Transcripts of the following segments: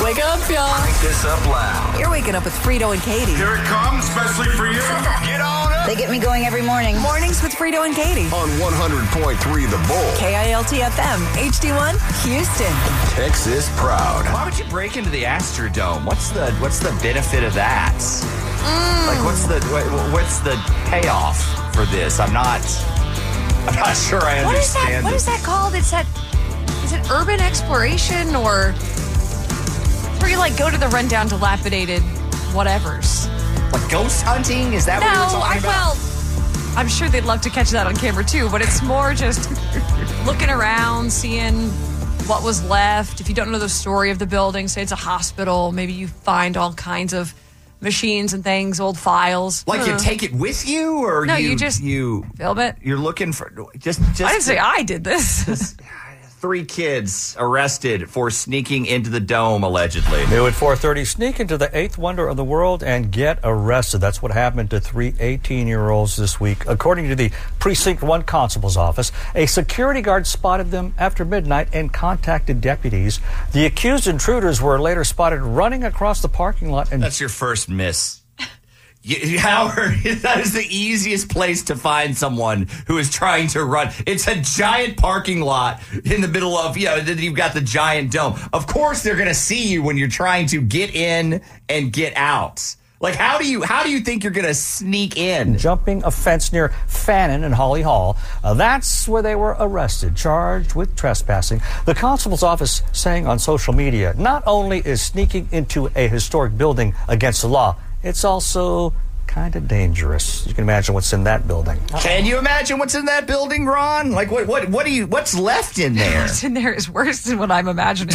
Wake up, y'all. Crank this up loud. You're waking up with Frito and Katie. Here it comes, especially for you. Get on up. They get me going every morning. Mornings with Frito and Katie. On 100.3 The Bull. KILT-FM, HD1, Houston. Texas proud. Why would you break into the Astrodome? What's the benefit of that? Like, what's the payoff for this? I'm not sure I understand. What is that called? Is it urban exploration or where you like go to the rundown, dilapidated whatevers? Like ghost hunting? Is that what you're talking about? Well, I'm sure they'd love to catch that on camera too, but it's more just looking around, seeing what was left. If you don't know the story of the building, say it's a hospital, maybe you find all kinds of machines and things, old files. Like you take it with you, or no? You just film it. You're looking for just. I didn't say I did this. 3 kids arrested for sneaking into the dome, allegedly. New at 4:30, sneak into the 8th wonder of the world and get arrested. That's what happened to 3 18-year-olds this week. According to the Precinct 1 Constable's office, a security guard spotted them after midnight and contacted deputies. The accused intruders were later spotted running across the parking lot. And that's your first miss. Howard, that is the easiest place to find someone who is trying to run. It's a giant parking lot in the middle of, then you've got the giant dome. Of course, they're going to see you when you're trying to get in and get out. Like, how do you think you're going to sneak in? Jumping a fence near Fannin and Holly Hall. That's where they were arrested, charged with trespassing. The constable's office saying on social media, not only is sneaking into a historic building against the law, it's also kind of dangerous. You can imagine what's in that building. Can you imagine what's in that building, Ron? Like, what's left in there? What's in there is worse than what I'm imagining.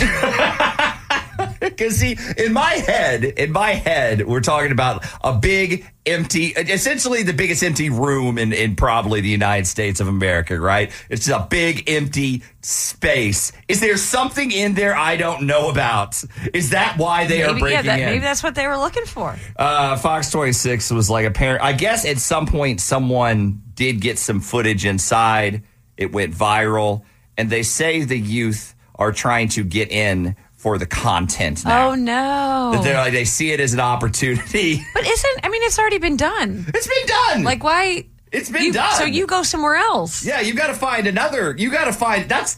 Because, see, in my head, we're talking about a big, empty, essentially the biggest empty room in probably the United States of America, right? It's a big, empty space. Is there something in there I don't know about? Is that why they are breaking in? Maybe that's what they were looking for. Fox 26 was like apparent. I guess at some point someone did get some footage inside. It went viral. And they say the youth are trying to get in for the content now. Oh, no. They see it as an opportunity. But it's already been done. It's been done. Like, why? It's been done. So you go somewhere else. Yeah, you got to find another. You got to find, that's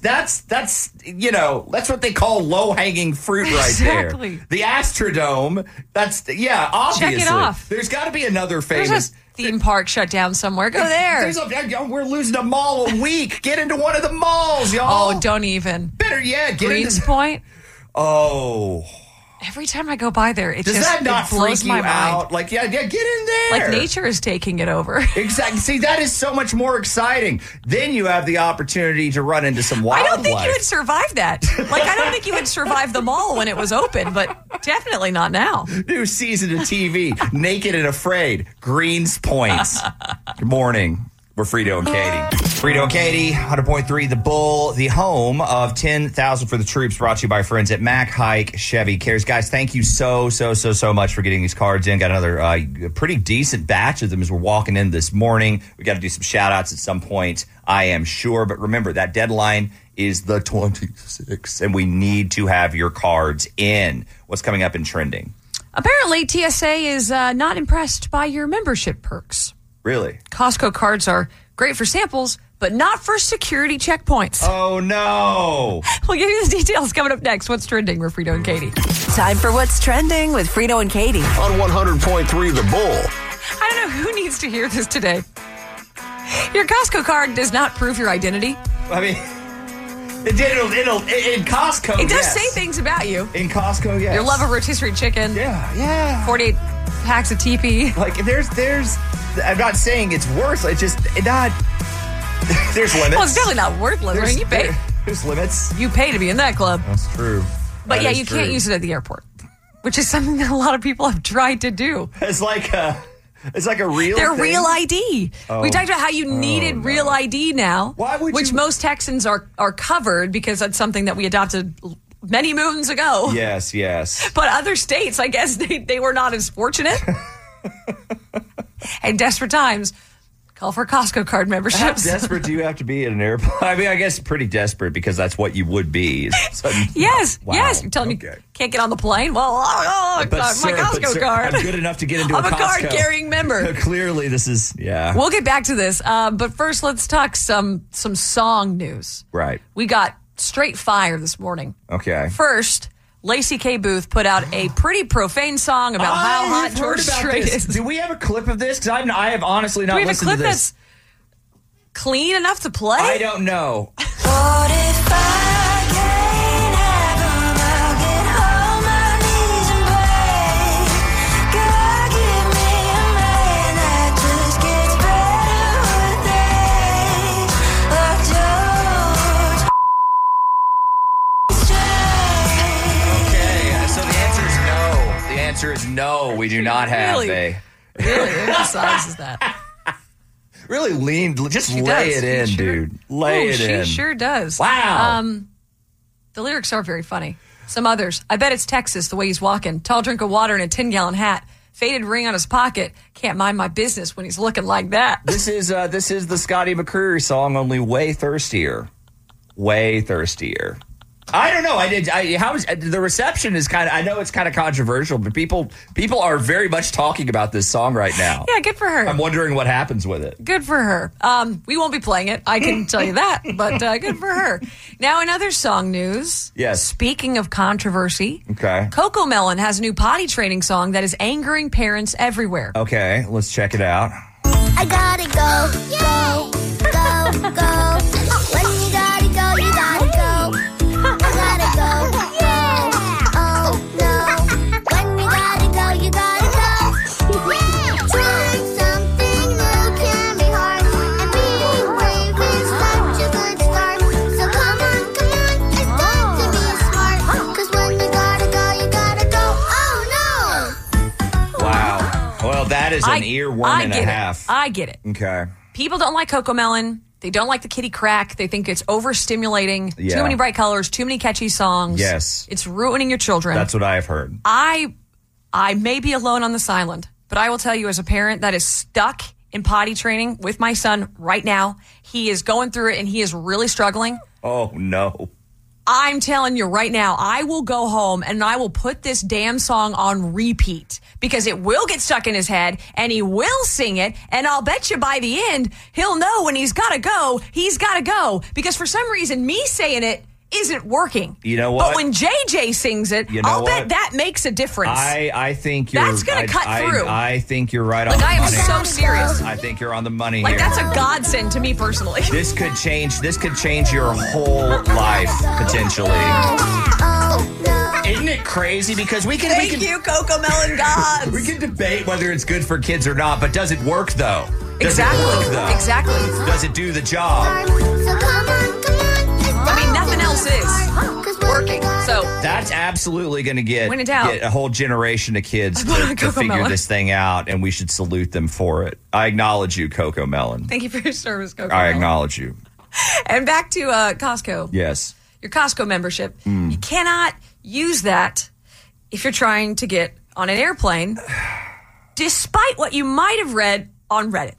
what they call low-hanging fruit right exactly. there. The Astrodome, obviously. Check it off. There's got to be another famous. There's a theme park shut down somewhere. Go there. We're losing a mall a week. Get into one of the malls, y'all. Oh, don't even. Better yet, get Greens Point. Oh. Every time I go by there, it blows my mind. Out? Like, get in there. Like nature is taking it over. Exactly. See, that is so much more exciting. Then you have the opportunity to run into some wildlife. I don't think you would survive that. Like, I don't think you would survive the mall when it was open, but definitely not now. New season of TV, Naked and Afraid, Greens Point. Good morning. We're Frito and Katie. Frito and Katie, 100.3 The Bull, the home of 10,000 for the Troops, brought to you by friends at Mac Hike Chevy Cares. Guys, thank you so much for getting these cards in. Got another pretty decent batch of them as we're walking in this morning. We got to do some shout-outs at some point, I am sure. But remember, that deadline is the 26th, and we need to have your cards in. What's coming up in trending? Apparently, TSA is not impressed by your membership perks. Really? Costco cards are great for samples, but not for security checkpoints. Oh, no. We'll give you the details coming up next. What's trending with Frito and Katie? Time for What's Trending with Frito and Katie. On 100.3 The Bull. I don't know who needs to hear this today. Your Costco card does not prove your identity. I mean, it'll in Costco, it does say things about you. In Costco, yes. Your love of rotisserie chicken. Yeah. 48 packs of TP. Like, there's... I'm not saying it's worse. It's just not. There's limits. Well, it's definitely not worth living. You pay. There's limits. You pay to be in that club. That's true. But you can't use it at the airport, which is something that a lot of people have tried to do. It's like a real. They're thing? real ID. We talked about how you needed real ID now. Why would which most Texans are covered because that's something that we adopted many moons ago. Yes. But other states, I guess they were not as fortunate. In desperate times, call for Costco card How memberships. desperate do you have to be in an airplane? I mean, I guess pretty desperate because that's what you would be. Yes, Wow. yes. You're telling me Okay. can't get on the plane? Well, my Costco card. I'm good enough to get into I'm a a Costco. card-carrying member. Clearly, this is, yeah. We'll get back to this, but first, let's talk some song news. Right. We got straight fire this morning. Okay. First, Lacey K. Booth put out a pretty profane song about how hot I've George heard about Strait this. is. Do we have a clip of this? Because I have honestly not Do we have a listened clip to this. that's clean enough to play? I don't know. What if I can't have 'em? I'll get on my knees and pray. God, give me a man that just gets better with age. Like George Strait. Okay, so the answer is no. The answer is no. We do not have Really? Really emphasizes that. Really just She lay does. it in, She sure- dude. Lay it in. She sure does. Wow. The lyrics are very funny. Some others. I bet it's Texas, the way he's walking. Tall drink of water in a 10-gallon hat. Faded ring on his pocket. Can't mind my business when he's looking like that. This is the Scotty McCreery song, only way thirstier. Way thirstier. I don't know. How is the reception is kind of? I know it's kind of controversial, but people are very much talking about this song right now. Yeah, good for her. I'm wondering what happens with it. Good for her. We won't be playing it. I can tell you that, but good for her. Now, in other song news. Yes. Speaking of controversy. Okay. Coco Melon has a new potty training song that is angering parents everywhere. Okay, let's check it out. I gotta go, go, go, go. When you gotta go, you gotta go. I gotta go, go. Oh no. When you gotta go, you gotta go. Trying something new can be hard, and being brave is such a good start. So come on, it's time to be smart. 'Cause when you gotta go, you gotta go. Oh no. Wow. Well, that is an earworm and a half. I get it. Okay. People don't like Coco Melon. They don't like the kitty crack. They think it's overstimulating. Yeah. Too many bright colors. Too many catchy songs. Yes. It's ruining your children. That's what I have heard. I may be alone on this island, but I will tell you as a parent that is stuck in potty training with my son right now, he is going through it and he is really struggling. Oh no. I'm telling you right now, I will go home and I will put this damn song on repeat because it will get stuck in his head and he will sing it. And I'll bet you by the end, he'll know when he's got to go because for some reason me saying it isn't working. You know what? But when JJ sings it, You know I'll bet what? that makes a difference. I think you're. That's gonna cut through. I think you're right on Like, the I am money. so serious. I think you're on the money Like, here. that's a godsend to me personally. This could change your whole life potentially. Oh no. Isn't it crazy? Because we can Thank you, Coco Melon gods. we can debate whether it's good for kids or not, but does it work though? Does Exactly. it work though? Exactly. Does it do the job? So come on, I mean, nothing else is working. So That's absolutely going to get When in doubt. a whole generation of kids put on to Coco figure Melon. this thing out, and we should salute them for it. I acknowledge you, Coco Melon. thank you for your service, Coco I Melon. acknowledge you. And back to Costco. Yes. Your Costco membership. You cannot use that if you're trying to get on an airplane, despite what you might have read on Reddit.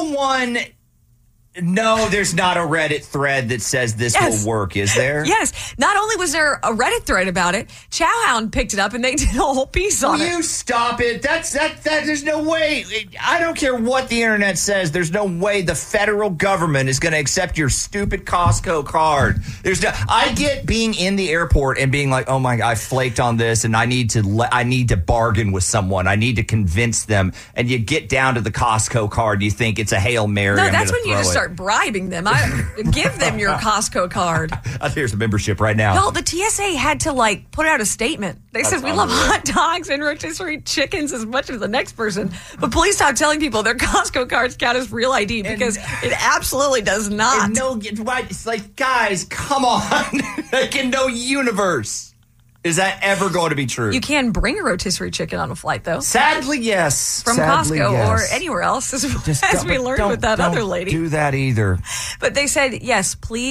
No, there's not a Reddit thread that says this Yes. will work, is there? Yes. Not only was there a Reddit thread about it, Chowhound picked it up and they did a whole piece on Will it. you stop it? That there's no way. I don't care what the internet says. There's no way the federal government is going to accept your stupid Costco card. I get being in the airport and being like, "Oh my God, I flaked on this and I need to bargain with someone. I need to convince them." And you get down to the Costco card, you think it's a Hail Mary. No, I'm that's gonna when you throw just it. start bribing them. Give them your Costco card. Here's a membership right now. No, the TSA had to put out a statement. They said we love hot dogs and rotisserie chickens as much as the next person, but please stop telling people their Costco cards count as real ID because it absolutely does not. And it's like, guys, come on. Like, in no universe is that ever going to be true. You can bring a rotisserie chicken on a flight, though, Sadly, yes. from Sadly, Costco yes. or anywhere else, as we But learned with that don't other lady. do that either. But they said, yes, please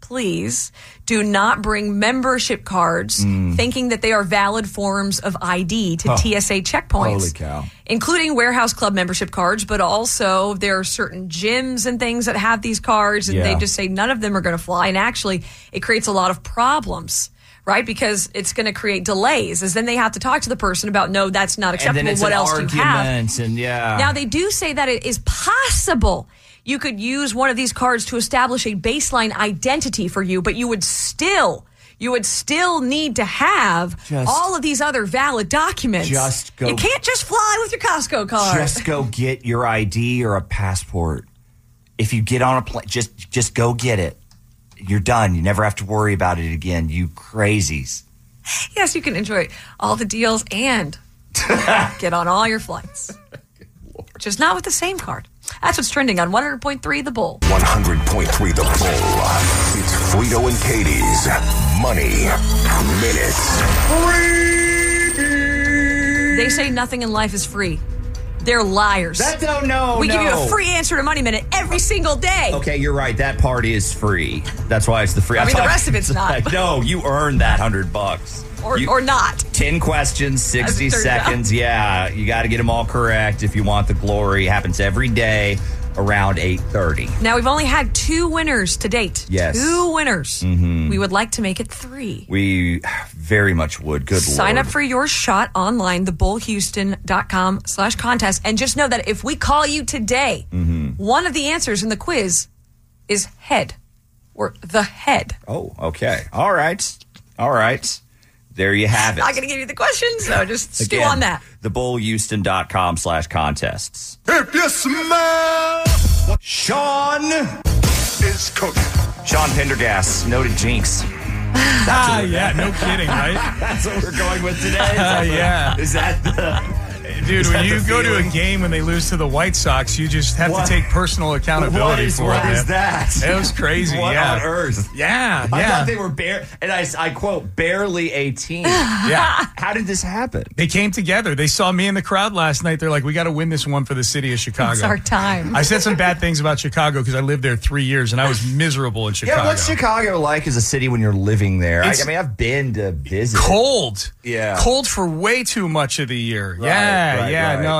please do not bring membership cards thinking that they are valid forms of ID to TSA checkpoints. Holy cow. Including warehouse club membership cards, but also there are certain gyms and things that have these cards, and they just say none of them are going to fly. And actually, it creates a lot of problems, right? Because it's going to create delays, as then they have to talk to the person about, no, that's not acceptable. And then it's what an else do you have? argument, and Now, they do say that it is possible you could use one of these cards to establish a baseline identity for you, but you would still need to have all of these other valid documents. Just go. You can't just fly with your Costco card. Just go get your ID or a passport. If you get on a plane, just go get it. You're done. You never have to worry about it again, you crazies. Yes, you can enjoy all the deals and get on all your flights. Just not with the same card. That's what's trending on 100.3 The Bull. 100.3 The Bull. It's Frito and Katie's Money Minute. They say nothing in life is free. They're liars. We give you a free answer to Money Minute every single day. Okay, you're right. That part is free. That's why it's the free. I mean, the rest of it's not. No, you earned that $100. Or not. 10 questions, 60 seconds. Yeah, you got to get them all correct if you want the glory. It happens every day around 8:30. Now, we've only had 2 winners to date. Yes. 2 winners. Mm-hmm. We would like to make it 3. We very much would. Good Lord. Sign up for your shot online, thebullhouston.com/contest. And just know that if we call you today, one of the answers in the quiz is head or the head. Oh, okay. All right. There you have it. I'm not going to give you the questions, so just stew on that. thebullhouston.com/contests. If you smell Sean is cooking. Sean Pendergast, noted jinx. Yeah, no kidding, right? That's what we're going with today. Yeah. Is that the... Dude, when you go to a game when they lose to the White Sox, you just have to take personal accountability for it. What is that? It was crazy. What on earth? Yeah. I thought they were and I quote, barely a team. Yeah. How did this happen? They came together. They saw me in the crowd last night. They're like, we got to win this one for the city of Chicago. It's our time. I said some bad things about Chicago because I lived there 3 years and I was miserable in Chicago. Yeah, what's Chicago like as a city when you're living there? I mean, I've been to visit. Cold. Yeah. Cold for way too much of the year. Right. No,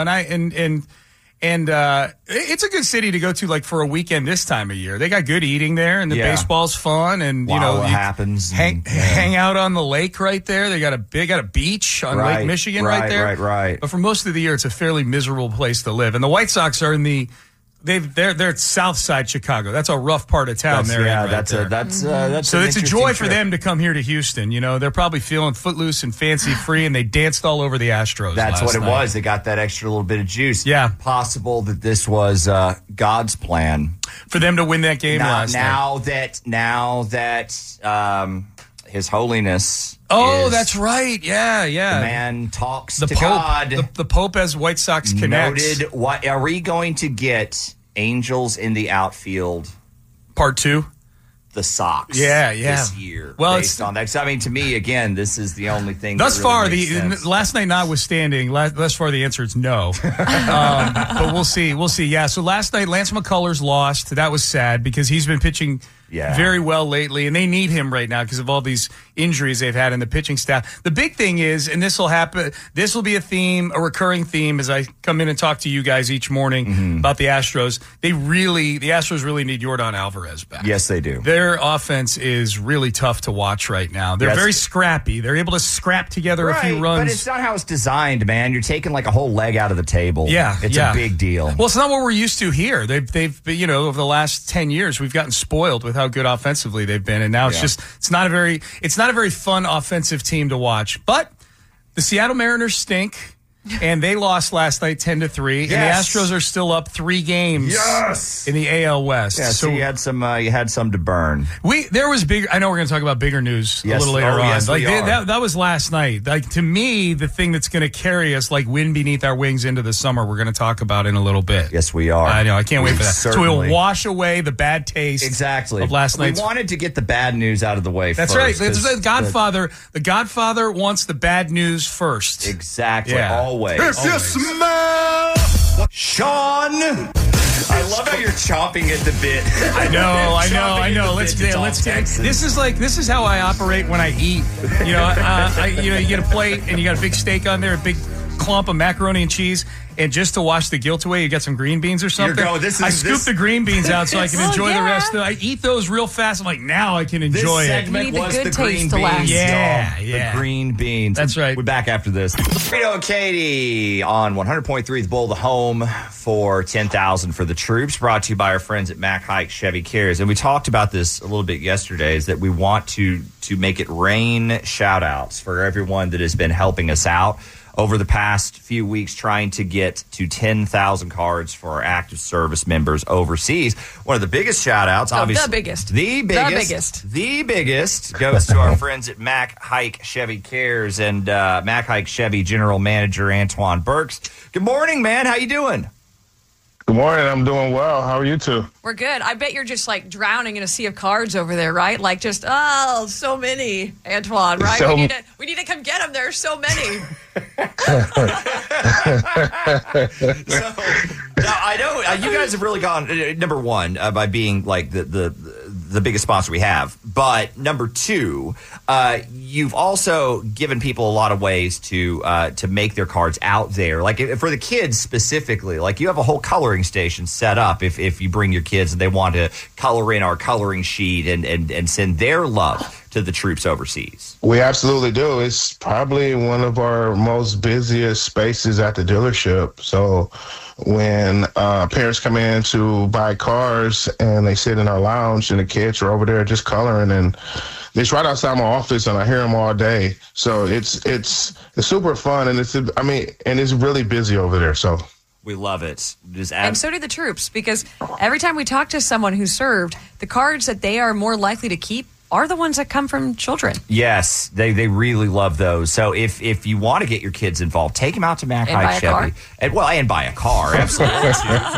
and it's a good city to go to, like, for a weekend this time of year. They got good eating there, and the baseball's fun, and you happens. Hang out on the lake right there. They got a beach on Lake Michigan right there. Right. But for most of the year, it's a fairly miserable place to live. And the White Sox are in the they're South Side Chicago. That's a rough part of town. So it's a joy for them to come here to Houston. You know, they're probably feeling footloose and fancy free, and they danced all over the Astros. That's what it night. was. They got that extra little bit of juice. Yeah, possible that this was God's plan for them to win that game last night. Now that His Holiness. That's right. Yeah. The man talks to Pope, God. The Pope has White Sox connects. Noted. What are we going to get? Angels in the outfield. Part 2. The Sox. Yeah. This year. Well, based on that. So, I mean, to me, again, this is the only thing. Thus that far, really makes sense. last night notwithstanding, thus far the answer is no. But we'll see. Yeah. So last night, Lance McCullers lost. That was sad because he's been pitching very well lately, and they need him right now because of all these injuries they've had in the pitching staff. The big thing is, and this will happen, this will be a recurring theme as I come in and talk to you guys each morning about the Astros. The Astros really need Yordan Alvarez back. Yes, they do. Their offense is really tough to watch right now. They're very scrappy. They're able to scrap together a few runs. But it's not how it's designed, man. You're taking like a whole leg out of the table. Yeah. It's a big deal. Well, it's not what we're used to here. They've over the last 10 years, we've gotten spoiled with how good offensively they've been, and now it's not a very fun offensive team to watch. But the Seattle Mariners stink. And they lost last night 10-3, and the Astros are still up 3 games in the AL West. Yeah, so you had some to burn. There was big. I know we're going to talk about bigger news a little later on. Yes, that was last night. Like, to me, the thing that's going to carry us like wind beneath our wings into the summer, we're going to talk about in a little bit. Yes, we are. I know. I can't wait for that. Certainly. So we'll wash away the bad taste of last night. We wanted to get the bad news out of the way first. That's right. The Godfather wants the bad news first. Exactly. Yeah. Always. If you smell Sean love how you're chomping at the bit. I know. Let's get This is how I operate when I eat. You get a plate and you got a big steak on there, a big clump of macaroni and cheese, and just to wash the guilt away, you got some green beans or something. I scoop the green beans out so I can enjoy the rest. I eat those real fast. I'm like, now I can enjoy this it. segment was the green beans. Yeah. The green beans. That's right. We're back after this. Frito and Katie on 100.3 The Bull, the home for 10,000 for the troops, brought to you by our friends at Mac Hike Chevy Cares. And we talked about this a little bit yesterday, is that we want to make it rain shout-outs for everyone that has been helping us out over the past few weeks, trying to get to 10,000 cards for our active service members overseas. One of the biggest shout-outs, obviously. The biggest goes to our friends at Mac Hike Chevy Cares and Mac Hike Chevy General Manager Antoine Burks. Good morning, man. How you doing? Good morning. I'm doing well. How are you two? We're good. I bet you're just like drowning in a sea of cards over there, right? Like just, so many, Antoine, right? We need to come get them. There are so many. I know you guys have really gone, number one, by being like the biggest sponsor we have. But number two, you've also given people a lot of ways to make their cards out there. Like for the kids specifically, like you have a whole coloring station set up if you bring your kids and they want to color in our coloring sheet and send their love to the troops overseas. We absolutely do. It's probably one of our most busiest spaces at the dealership. So when parents come in to buy cars and they sit in our lounge and the kids are over there just coloring, and it's right outside my office and I hear them all day. So it's super fun, and it's really busy over there. So we love it. And so do the troops, because every time we talk to someone who served, the cards that they are more likely to keep are the ones that come from children. Yes, they really love those. So if you want to get your kids involved, take them out to Mac Hike Chevy. And buy a car, absolutely.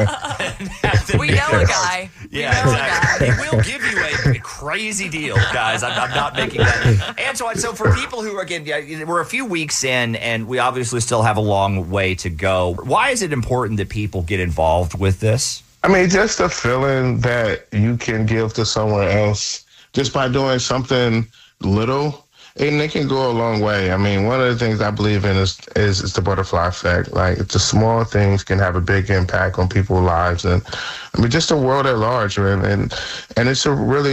We know a guy. Yeah, exactly. They will give you a crazy deal, guys. I'm not making that. Antoine, so for people who, again, we're a few weeks in, and we obviously still have a long way to go. Why is it important that people get involved with this? I mean, just the feeling that you can give to someone else just by doing something little, and it can go a long way. I mean, one of the things I believe in is the butterfly effect. Like, the small things can have a big impact on people's lives, and I mean, just the world at large, man. And it's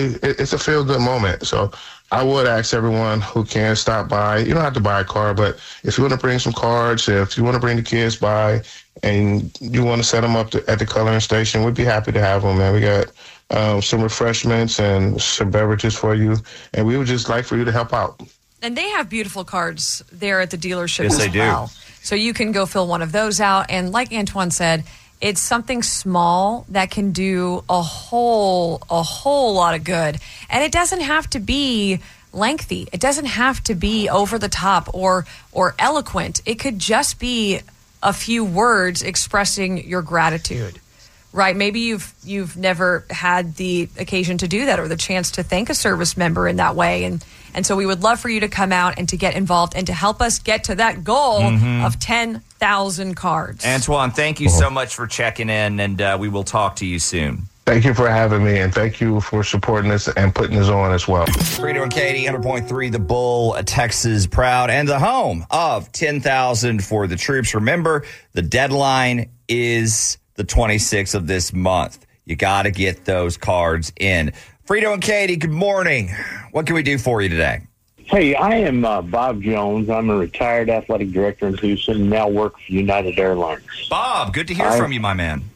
a feel-good moment. So I would ask everyone who can stop by. You don't have to buy a car, but if you want to bring some cards, if you want to bring the kids by, and you want to set them up at the coloring station, we'd be happy to have them, man. We got some refreshments and some beverages for you, and we would just like for you to help out. And they have beautiful cards there at the dealership as well. Do. So you can go fill one of those out. And like Antoine said, it's something small that can do a whole lot of good. And it doesn't have to be lengthy. It doesn't have to be over the top or eloquent. It could just be a few words expressing your gratitude. Right. Maybe you've never had the occasion to do that or the chance to thank a service member in that way. And so we would love for you to come out and to get involved and to help us get to that goal of 10,000 cards. Antoine, thank you so much for checking in, and we will talk to you soon. Thank you for having me, and thank you for supporting us and putting us on as well. Frito and Katie, 100.3 The Bull, Texas proud, and the home of 10,000 for the troops. Remember, the deadline is the 26th of this month. You got to get those cards in. Frito and Katie, good morning. What can we do for you today? Hey, I am Bob Jones. I'm a retired athletic director in Houston, now work for United Airlines. Bob, good to hear from you, my man.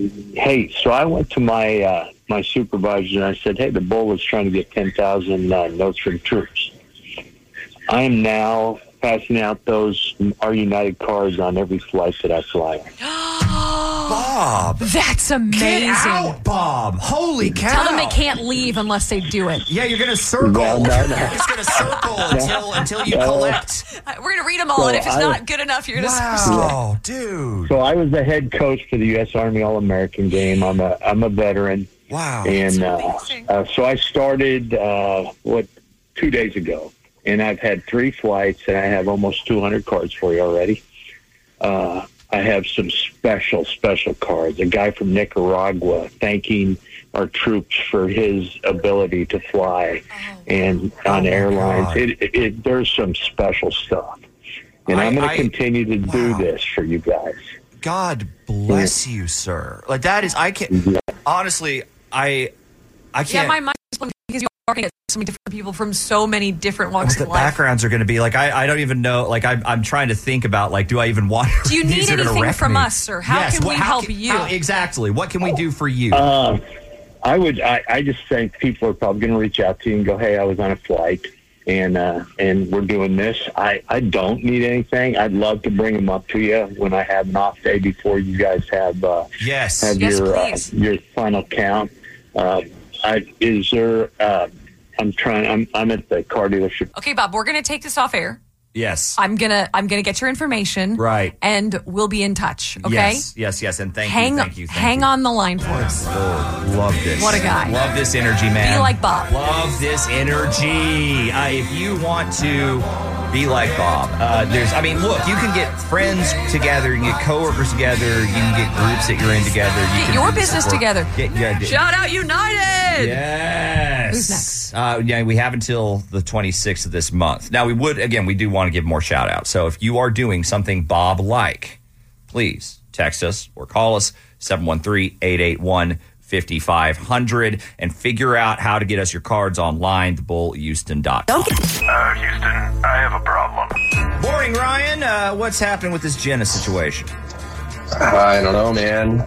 Hey, so I went to my my supervisor and I said, hey, the Bull is trying to get 10,000 notes from troops. I am now passing out those Our United cards on every flight that I fly. Bob. That's amazing. Get out, Bob. Holy cow. Tell them they can't leave unless they do it. Yeah, you're going to circle. No. You're just going to circle until you collect. We're going to read them all, and if it's not good enough, you're going to... Wow, dude. So I was the head coach for the U.S. Army All-American game. I'm a veteran. Wow. And so I started, 2 days ago. And I've had 3 flights, and I have almost 200 cards for you already. I have some special cards. A guy from Nicaragua thanking our troops for his ability to fly and on airlines. There's some special stuff. And I'm going to continue to do this for you guys. God bless you, sir. Like that is, I can't, honestly, I can't. Yeah, my mind is blown because you're talking to so many different people from so many different walks the of life. backgrounds are going to be like, I don't even know. Like I'm trying to think about like, do I even want? Do you need anything from us, sir? How can we help you? Exactly. What can we do for you? I just think people are probably going to reach out to you and go, hey, I was on a flight and we're doing this. I don't need anything. I'd love to bring them up to you when I have an off day before you guys have your final count. Is there? I'm at the car dealership. Okay, Bob, we're going to take this off air. Yes. I'm gonna get your information. Right. And we'll be in touch. Okay. Yes. And thank you. Hang on the line for us. Oh, love this. What a guy. Love this energy, man. Be like Bob. Love this energy. If you want to be like Bob, look, you can get friends together, you can get coworkers together, you can get groups that you're in together. Get your business together. Shout out United. Yes. Who's next? We have until the 26th of this month. Now, we do want to give more shout outs. So if you are doing something Bob-like, please text us or call us 713-881-5500 and figure out how to get us your cards online, thebullhouston.com. Houston, I have a problem. Morning, Ryan. What's happening with this Jenna situation? I don't know, man.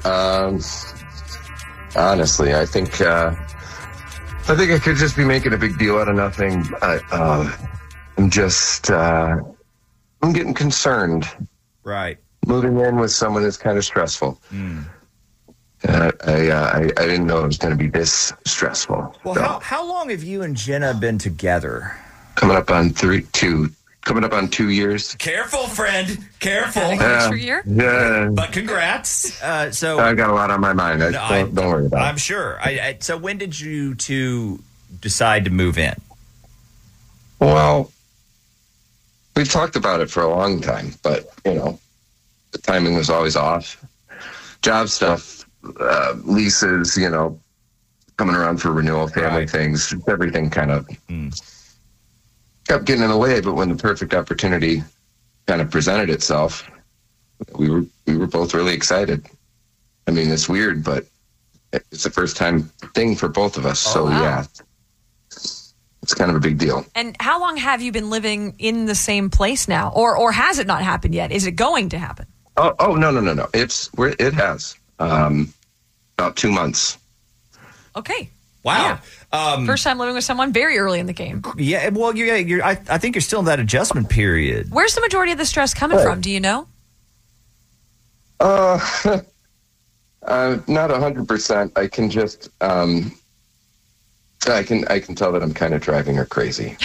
Honestly, I think I could just be making a big deal out of nothing. I'm getting concerned. Right. Moving in with someone is kind of stressful. I didn't know it was going to be this stressful. Well, so. how long have you and Jenna been together? Coming up on 2 years. Careful, friend. Careful. Extra year? Yeah. But congrats. So I've got a lot on my mind. Don't worry about it. I'm sure. So when did you two decide to move in? Well, we've talked about it for a long time, but, the timing was always off. Job stuff, leases, coming around for renewal, family things, everything kind of kept getting in the way. But when the perfect opportunity kind of presented itself, we were both really excited. I mean, it's weird, but it's a first time thing for both of us. Yeah, it's kind of a big deal. And how long have you been living in the same place now? Or has it not happened yet? Is it going to happen? Oh, no. It has. About 2 months. Okay. Wow. Yeah. First time living with someone very early in the game. Yeah. Well, I think you're still in that adjustment period. Where's the majority of the stress coming from? Do you know? Not 100%. I can just, I can tell that I'm kind of driving her crazy.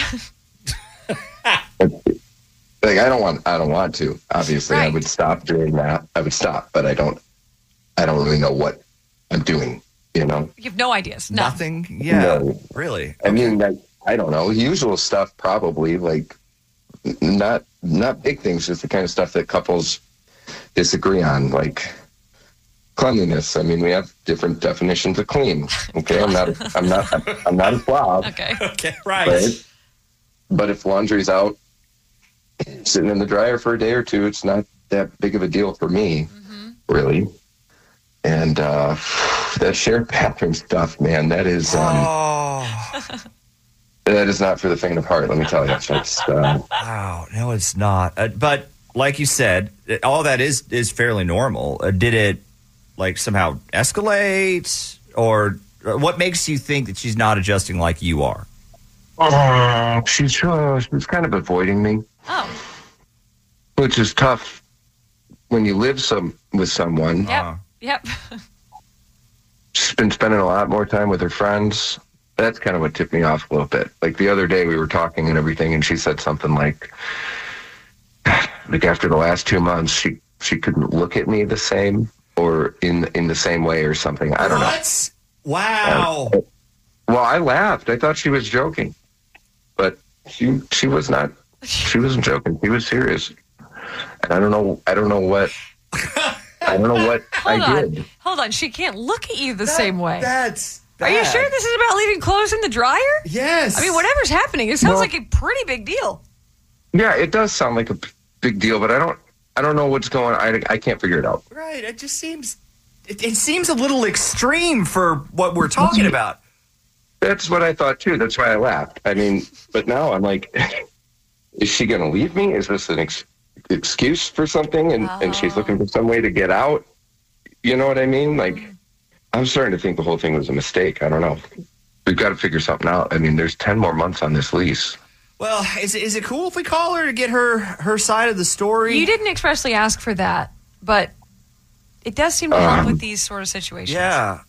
Like I don't want to. Obviously, right. I would stop doing that. I would stop, but I don't really know what I'm doing. You have no ideas. Nothing. Yeah. No. Really. I mean, I don't know. Usual stuff, probably. Like not big things. Just the kind of stuff that couples disagree on, like cleanliness. I mean, we have different definitions of clean. Okay, I'm not a slob. Okay. Right. But if laundry's out, sitting in the dryer for a day or two, it's not that big of a deal for me, really. And that shared bathroom stuff, man, that is that is not for the faint of heart. Let me tell you. Wow, no, it's not. But like you said, all that is fairly normal. Did it somehow escalate, or what makes you think that she's not adjusting like you are? She's kind of avoiding me. Oh. Which is tough when you live with someone. Yep. She's been spending a lot more time with her friends. That's kind of what tipped me off a little bit. Like the other day we were talking and everything, and she said something like after the last 2 months, she couldn't look at me the same or in the same way or something. I don't know. Wow. Well, I laughed. I thought she was joking, but she was not. She wasn't joking. She was serious. And I don't know what I don't know what I did. Hold on. She can't look at you the same way. That's Are you sure this is about leaving clothes in the dryer? Yes. I mean, whatever's happening, it sounds like a pretty big deal. Yeah, it does sound like a big deal, but I don't know what's going on. I can't figure it out. Right. It just seems it seems a little extreme for what we're talking about. That's what I thought too. That's why I laughed. I mean, but now I'm like, is she going to leave me? Is this an excuse for something? And she's looking for some way to get out. You know what I mean? Like, I'm starting to think the whole thing was a mistake. I don't know. We've got to figure something out. I mean, there's 10 more months on this lease. Well, is it cool if we call her to get her side of the story? You didn't expressly ask for that, but it does seem to help with these sort of situations. Yeah.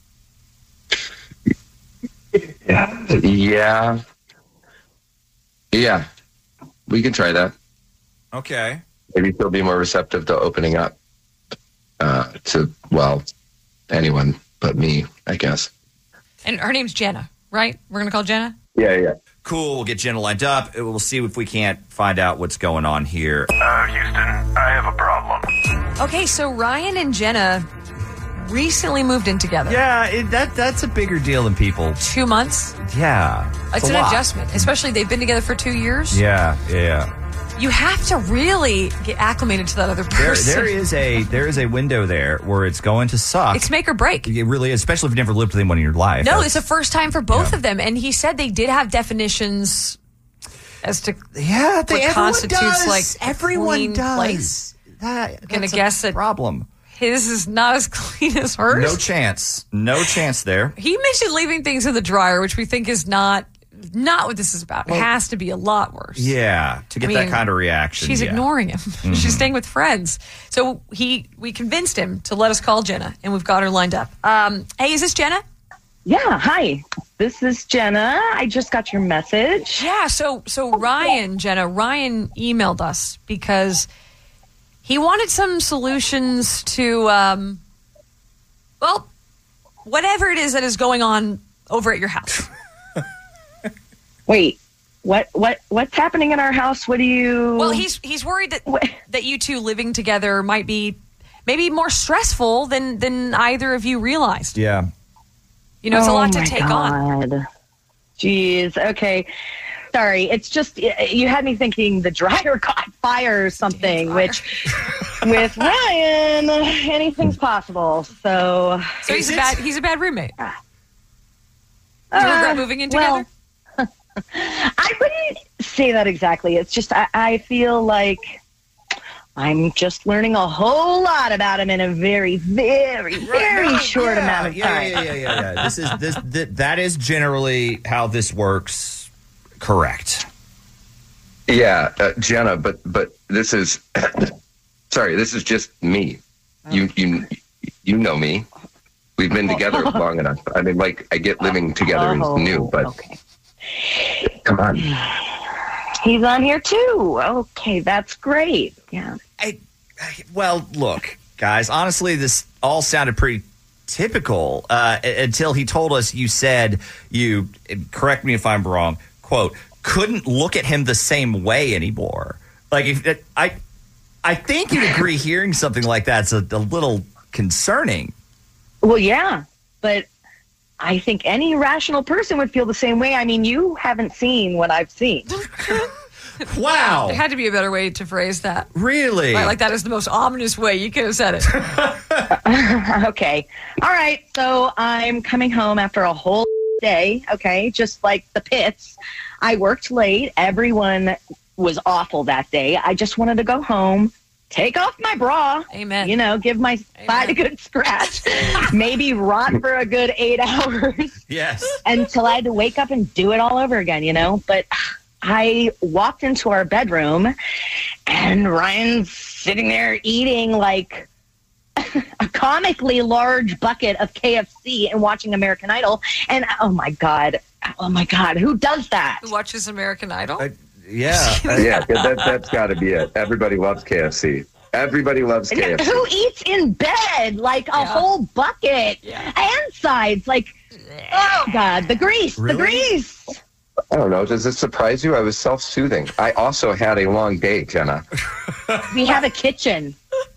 Yeah. We can try that. Okay. Maybe she'll be more receptive to opening up to, well, anyone but me, I guess. And her name's Jenna, right? We're going to call Jenna? Yeah. Cool. We'll get Jenna lined up. We'll see if we can't find out what's going on here. Houston, I have a problem. Okay, so Ryan and Jenna recently moved in together. Yeah, that's a bigger deal than people. 2 months? Yeah. It's an adjustment, especially they've been together for 2 years. Yeah. You have to really get acclimated to that other person. There is a window there where it's going to suck. It's make or break. It really is, especially if you've never lived with anyone in your life. No, it's the first time for both of them. And he said they did have definitions as to what constitutes like everyone clean does. Place. That's I'm going to guess that problem. His is not as clean as hers. No chance there. He mentioned leaving things in the dryer, which we think is not what this is about. It has to be a lot worse. Yeah, to get that kind of reaction. She's ignoring him. Mm-hmm. She's staying with friends. So we convinced him to let us call Jenna, and we've got her lined up. Hey, is this Jenna? Yeah, hi. This is Jenna. I just got your message. Yeah, so Ryan emailed us because he wanted some solutions to, whatever it is that is going on over at your house. Wait, what's happening in our house? What do you... Well, he's worried that you two living together might be maybe more stressful than either of you realized. Yeah. You know, it's a lot to take on. Jeez, okay. Sorry, it's just, you had me thinking the dryer caught fire or something, which with Ryan, anything's possible. So he's a bad roommate. Do you regret moving in together? I wouldn't say that exactly. It's just I feel like I'm just learning a whole lot about him in a very, very, very short amount of time. Yeah. That is generally how this works. Correct. Yeah, Jenna, but this is sorry. This is just me. You know me. We've been together long enough. I mean, like, I get living together is new, but okay. Come on. He's on here too. Okay, that's great. Yeah. Well, look, guys, honestly, this all sounded pretty typical until he told us you said you, correct me if I'm wrong, quote, couldn't look at him the same way anymore. Like, I think you'd agree hearing something like that's a little concerning. Well, yeah, but I think any rational person would feel the same way. I mean, you haven't seen what I've seen. Wow. There had to be a better way to phrase that. Really? Right, like that is the most ominous way you could have said it. Okay. All right. So I'm coming home after a whole day. Okay. Just like the pits. I worked late. Everyone was awful that day. I just wanted to go home, take off my bra. Amen. You know, give my side a good scratch. Maybe rot for a good 8 hours. Yes. Until I had to wake up and do it all over again, you know? But I walked into our bedroom and Ryan's sitting there eating like a comically large bucket of KFC and watching American Idol. And oh my God, who does that? Who watches American Idol? Yeah. Yeah, that's got to be it. Everybody loves KFC. Everybody loves KFC. Who eats in bed like a whole bucket and sides? Like, oh God, the grease, Really? the grease. I don't know. Does it surprise you? I was self-soothing. I also had a long day, Jenna. We have a kitchen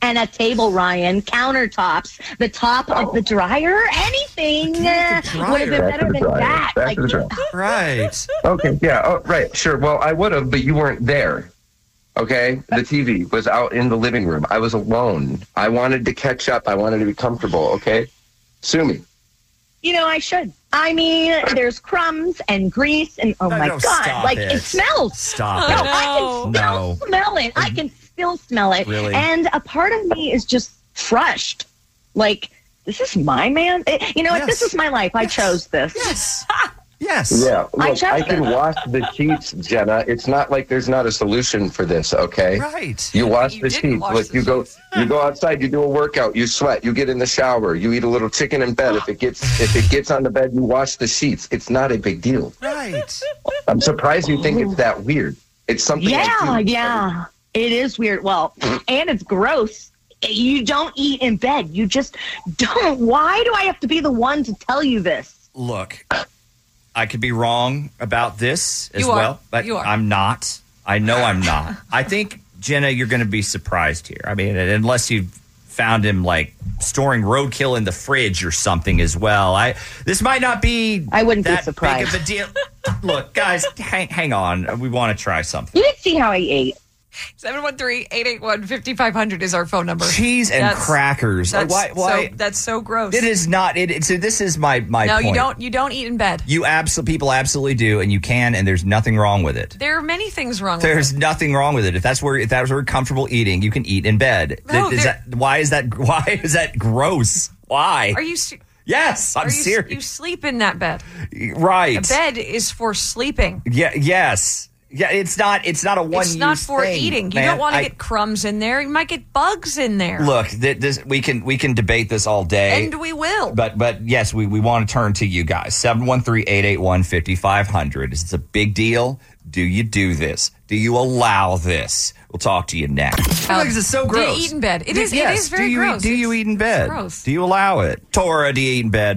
and a table, Ryan, countertops, the top of the dryer, anything would have been better than that. Back to the dryer. Right. Okay, yeah, oh, right, sure. Well, I would have, but you weren't there. Okay? The TV was out in the living room. I was alone. I wanted to catch up. I wanted to be comfortable, okay? Sue me. I should. I mean, there's crumbs and grease and my God, it smells. Stop No, it. I can still smell it. I can still smell it. Really? And a part of me is just crushed. Like, this is my man. You know what? This is my life. I chose this. Yes. Yes. Yeah, I look, I chose can this. wash the sheets, Jenna. It's not like there's not a solution for this, okay? Right. You wash You the didn't sheets. wash Look, the you go outside, you do a workout, you sweat, you get in the shower, you eat a little chicken in bed. If it gets on the bed, you wash the sheets. It's not a big deal. Right. I'm surprised you think it's that weird. It's something I do. Yeah. It is weird. Well, and it's gross. You don't eat in bed. You just don't. Why do I have to be the one to tell you this? Look, I could be wrong about this as You are. well, but You are. I'm not. I know I'm not. I think, Jenna, you're going to be surprised here. I mean, unless you found him like storing roadkill in the fridge or something as well. This might not be I wouldn't be that surprised. big of a deal. Look, guys, hang on. We want to try something. You didn't see how I ate. 713-881-5500 is our phone number. Cheese and crackers. That's Why? So, that's so gross. It is not. So this is my No, point. you don't eat in bed. People absolutely do, and you can, and there's nothing wrong with it. There are many things wrong There's with it. nothing wrong with it. If that's where you're comfortable eating, you can eat in bed. No, Why is that gross? Why? Are you Yes, I'm serious. You sleep in that bed. Right. A bed is for sleeping. Yeah. Yes. Yeah. It's not a one. It's not for eating. You don't want to get crumbs in there. You might get bugs in there. Look, we can debate this all day, And we will. But yes, we want to turn to you guys. 713-881-5500. Is it a big deal? Do you do this? Do you allow this? We'll talk to you next. Because it's so Do gross. you eat in bed? It is very do you gross. Do you eat in bed? gross. Do you allow it? Tora, do you eat in bed?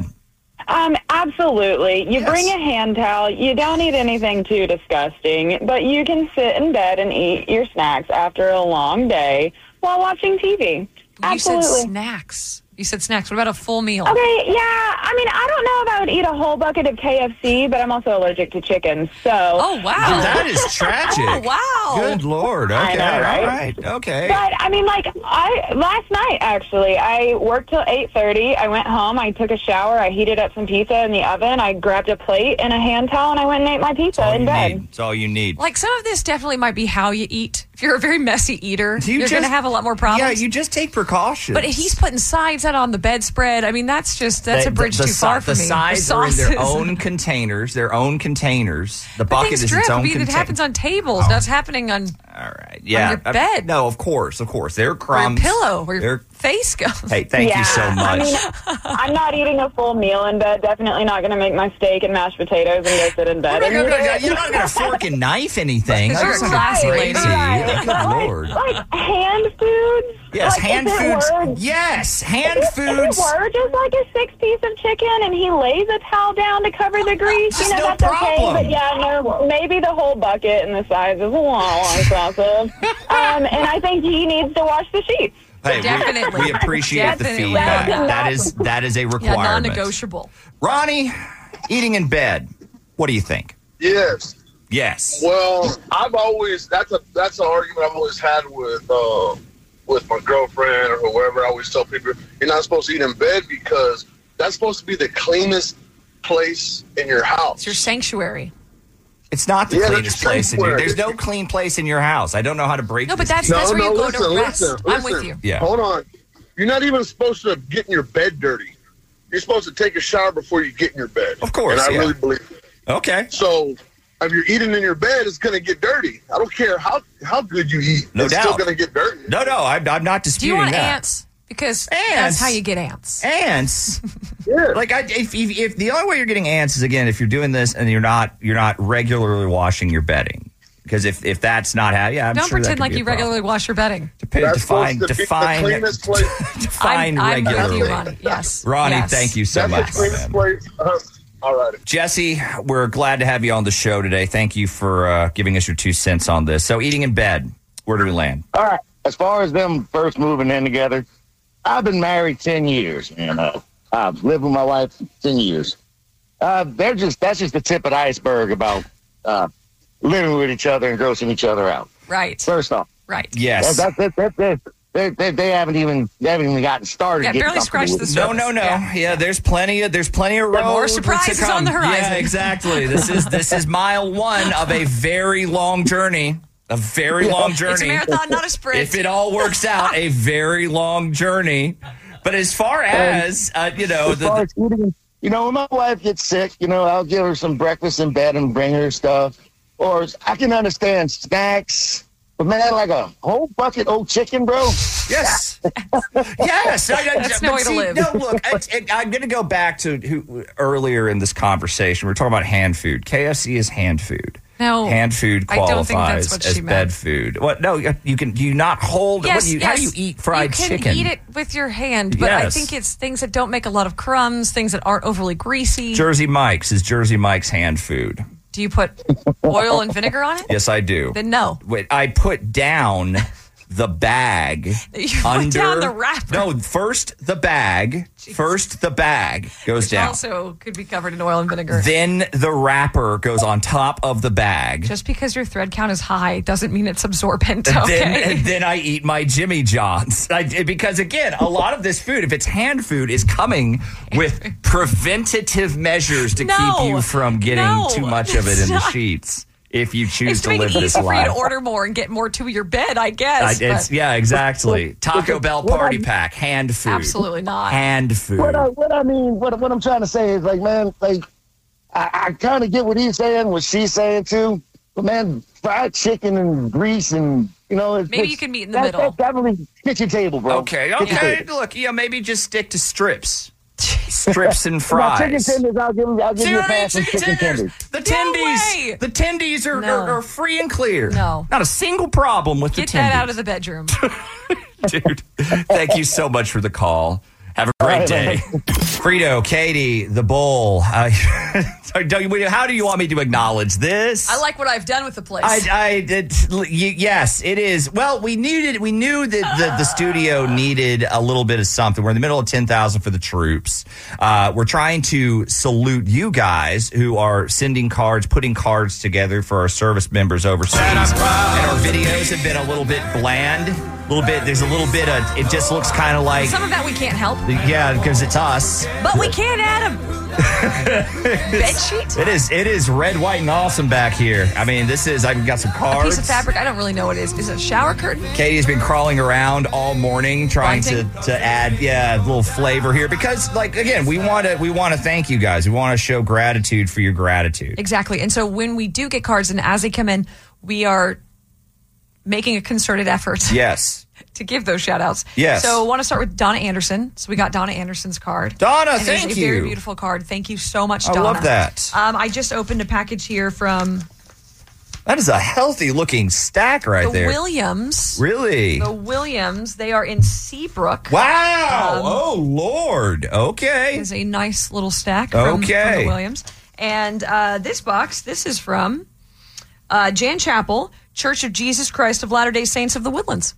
Absolutely. You bring a hand towel. You don't eat anything too disgusting, but you can sit in bed and eat your snacks after a long day while watching TV. Absolutely. You said snacks. You said snacks. What about a full meal? Okay, yeah. I mean, I don't know if I would eat a whole bucket of KFC, but I'm also allergic to chicken, so... Oh, wow. That is tragic. Oh, wow. Good Lord. Okay. I know, right? All right. Okay. But, I mean, last night, actually, I worked till 8:30. I went home. I took a shower. I heated up some pizza in the oven. I grabbed a plate and a hand towel, and I went and ate my pizza in bed. It's all you need. Like, some of this definitely might be how you eat. If you're a very messy eater, you're going to have a lot more problems. Yeah, you just take precautions. But if he's putting sides out on the bedspread, I mean, that's a bridge too far for me. The sides are in sauces. their own containers. The But bucket things is drip. its own I mean, container. it happens on tables. That's happening on Yeah. your bed. No, of course. They're Or your crumbs. pillow, where your They're- face goes. Hey, thank you so much. I mean, I'm not eating a full meal in bed. Definitely not going to make my steak and mashed potatoes and go sit in bed. You're not going to fork and knife anything. Because you're That's a classy crazy. lady. Good Lord. Like hand foods? Yes, Like, hand if it foods. were- Yes, hand If foods. it were just like a 6-piece of chicken and he lays a towel down to cover the grease, Just no that's okay. problem. But yeah, no, maybe the whole bucket and the size is a little excessive. And I think he needs to wash the sheets. Hey, Definitely. we appreciate the Definitely. feedback. Yeah. That is a Yeah, requirement. non-negotiable. Ronnie, eating in bed. What do you think? Yes. Yes. Well, I've always that's an argument I've always had with my girlfriend or whoever. I always tell people you're not supposed to eat in bed because that's supposed to be the cleanest place in your house. It's your sanctuary. It's not the Yeah, cleanest that's place in your. sanctuary. There's no clean place in your house. I don't know how to break. No, but this that's to you. where you go to rest. I'm with you. Yeah. Hold on. You're not even supposed to get in your bed dirty. You're supposed to take a shower before you get in your bed. Of course, And I yeah. really believe it. Okay. So if you're eating in your bed, it's going to get dirty. I don't care how good you eat. No it's doubt. still going to get dirty. No, I'm not Do you disputing want that. ants? Because Ants? that's how you get ants. Ants. Yeah. Like if the only way you're getting ants is again if you're doing this and you're not regularly washing your bedding. Because if that's not how, I'm Don't sure that pretend could like be a you problem. regularly wash your bedding. That's supposed to be the cleanest place. Define I'm with regularly. you, Ronnie. Yes. Ronnie, Yes. thank you so That's much, the my cleanest man. place. All right. Jesse, we're glad to have you on the show today. Thank you for giving us your 2 cents on this. So eating in bed, where do we land? All right. as far as them first moving in together, I've been married 10 years, man. I've lived with my wife 10 years. That's just the tip of the iceberg about living with each other and grossing each other out. Right. First off. Right. Yes. They haven't even gotten started. Yeah, barely scratched the surface. No. Yeah, there's plenty of road more surprises to come. on the horizon. Yeah, exactly. This is mile 1 of a very long journey. A very long journey. It's a marathon, not a sprint. If it all works out, a very long journey. But as far as eating, when my wife gets sick, I'll give her some breakfast in bed and bring her stuff. Or I can understand snacks. But man, like a whole bucket old chicken, bro. Yes. Yes. That's no way to live. No, look, I'm going to go back to earlier in this conversation. We're talking about hand food. KFC is hand food. No. Hand food I don't think qualifies that's what as she meant. bed food. What? No, do you not hold? Yes, How do you eat fried chicken? You can eat it with your hand, but I think it's things that don't make a lot of crumbs, things that aren't overly greasy. Jersey Mike's is Jersey Mike's hand food. Do you put oil and vinegar on it? Yes, I do. Then no. Wait, I put down the bag You put down the wrapper. No, first the bag. Jeez. First the bag goes Which down. also could be covered in oil and vinegar. Then the wrapper goes on top of the bag. Just because your thread count is high doesn't mean it's absorbent. Okay. Then I eat my Jimmy John's. Because again, a lot of this food, if it's hand food, is coming with preventative measures to keep you from getting too much of it in the sheets. If you choose to live this life. It's to make it easy for you to life. order more and get more to your bed, I guess. Yeah, exactly. Taco Bell party pack, hand food. Absolutely not. Hand food. What I'm trying to say is, like, man, like, I kind of get what he's saying, what she's saying too. But man, fried chicken and grease and maybe you can meet in the middle. That's definitely kitchen table, bro. Okay. Table. Look, maybe just stick to strips. Strips and fries. Chicken tenders, I'll give you a pass on chicken tenders. The tendies are free and clear. No. Not a single problem with Get the tendies. that out of the bedroom. Dude, thank you so much for the call. Have a great day. Frito, Katie, the Bull. How do you want me to acknowledge this? I like what I've done with the place. Yes, it is. Well, we knew that the studio needed a little bit of something. We're in the middle of 10,000 for the troops. We're trying to salute you guys who are sending cards, putting cards together for our service members overseas. And our videos have been a little bit bland. There's a little bit of, it just looks kind of like. Some of that we can't help. Yeah, because it's us. But we can't add a bed sheet? It is red, white, and awesome back here. I mean, I've got some cards. A piece of fabric. I don't really know what it is. Is it a shower curtain? Katie's been crawling around all morning trying to add, a little flavor here because, again, we want to thank you guys. We want to show gratitude for your gratitude. Exactly. And so when we do get cards and as they come in, we are making a concerted effort. Yes. To give those shout outs. Yes. So I want to start with Donna Anderson. So we got Donna Anderson's card. Donna, and thank it's a you. very beautiful card. Thank you so much, Donna. I love that. I just opened a package here from. That is a healthy looking stack right there. The Williams. Really? The Williams. They are in Seabrook. Wow. Oh, Lord. Okay. It's a nice little stack from the Williams. And this box, this is from Jan Chapel, Church of Jesus Christ of Latter-day Saints of the Woodlands.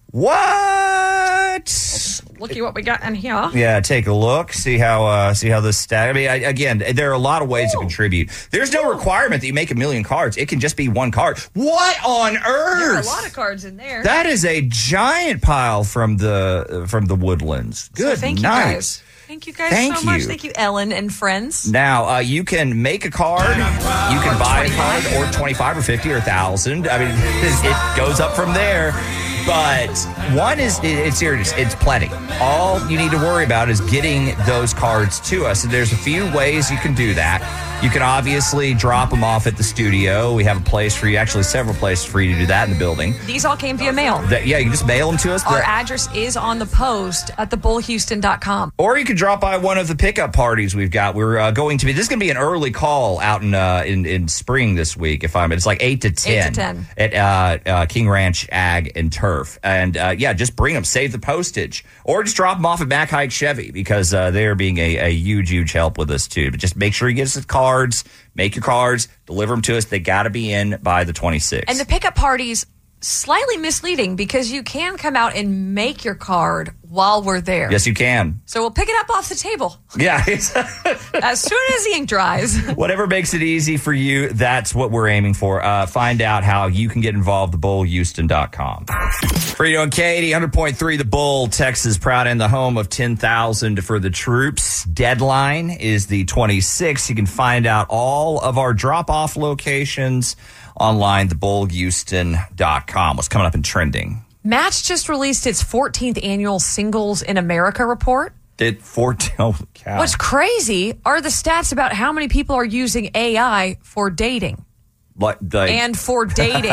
What? Look at what we got in here. Yeah, take a look. See how this stack. I mean, again, there are a lot of ways to contribute. There's no requirement that you make 1 million cards. It can just be one card. What on earth? There are a lot of cards in there. That is a giant pile from the Woodlands. Good so thank night. you guys. Thank you guys so much. Thank you, Ellen and friends. Now, you can make a card, you can buy a card, or 25 or 50 or 1,000. I mean, it goes up from there. But one is, it's serious. It's plenty. All you need to worry about is getting those cards to us. And there's a few ways you can do that. You can obviously drop them off at the studio. We have a place for you, actually several places for you to do that in the building. These all came via mail. You can just mail them to us. Our address is on the post at thebullhouston.com. Or you can drop by one of the pickup parties we've got. We're going to be, this is going to be an early call out in spring this week. It's like 8 to 10. 8 to 10. At King Ranch Ag and Turf. And just bring them, save the postage. Or just drop them off at Mack Hike Chevy because they're being a huge help with us too. But just make sure you get us the cards, make your cards, deliver them to us. They got to be in by the 26th. And the pickup parties slightly misleading because you can come out and make your card while we're there. Yes, you can. So we'll pick it up off the table. Yeah. As soon as the ink dries. Whatever makes it easy for you, that's what we're aiming for. Find out how you can get involved, thebullhouston.com. Frito and Katie, 100.3 The Bull, Texas, proud and the home of 10,000 for the troops. Deadline is the 26th. You can find out all of our drop-off locations online, thebullhouston.com. What's coming up in trending? Match just released its 14th annual Singles in America report. Oh, cow. What's crazy are the stats about how many people are using AI for dating. And for dating.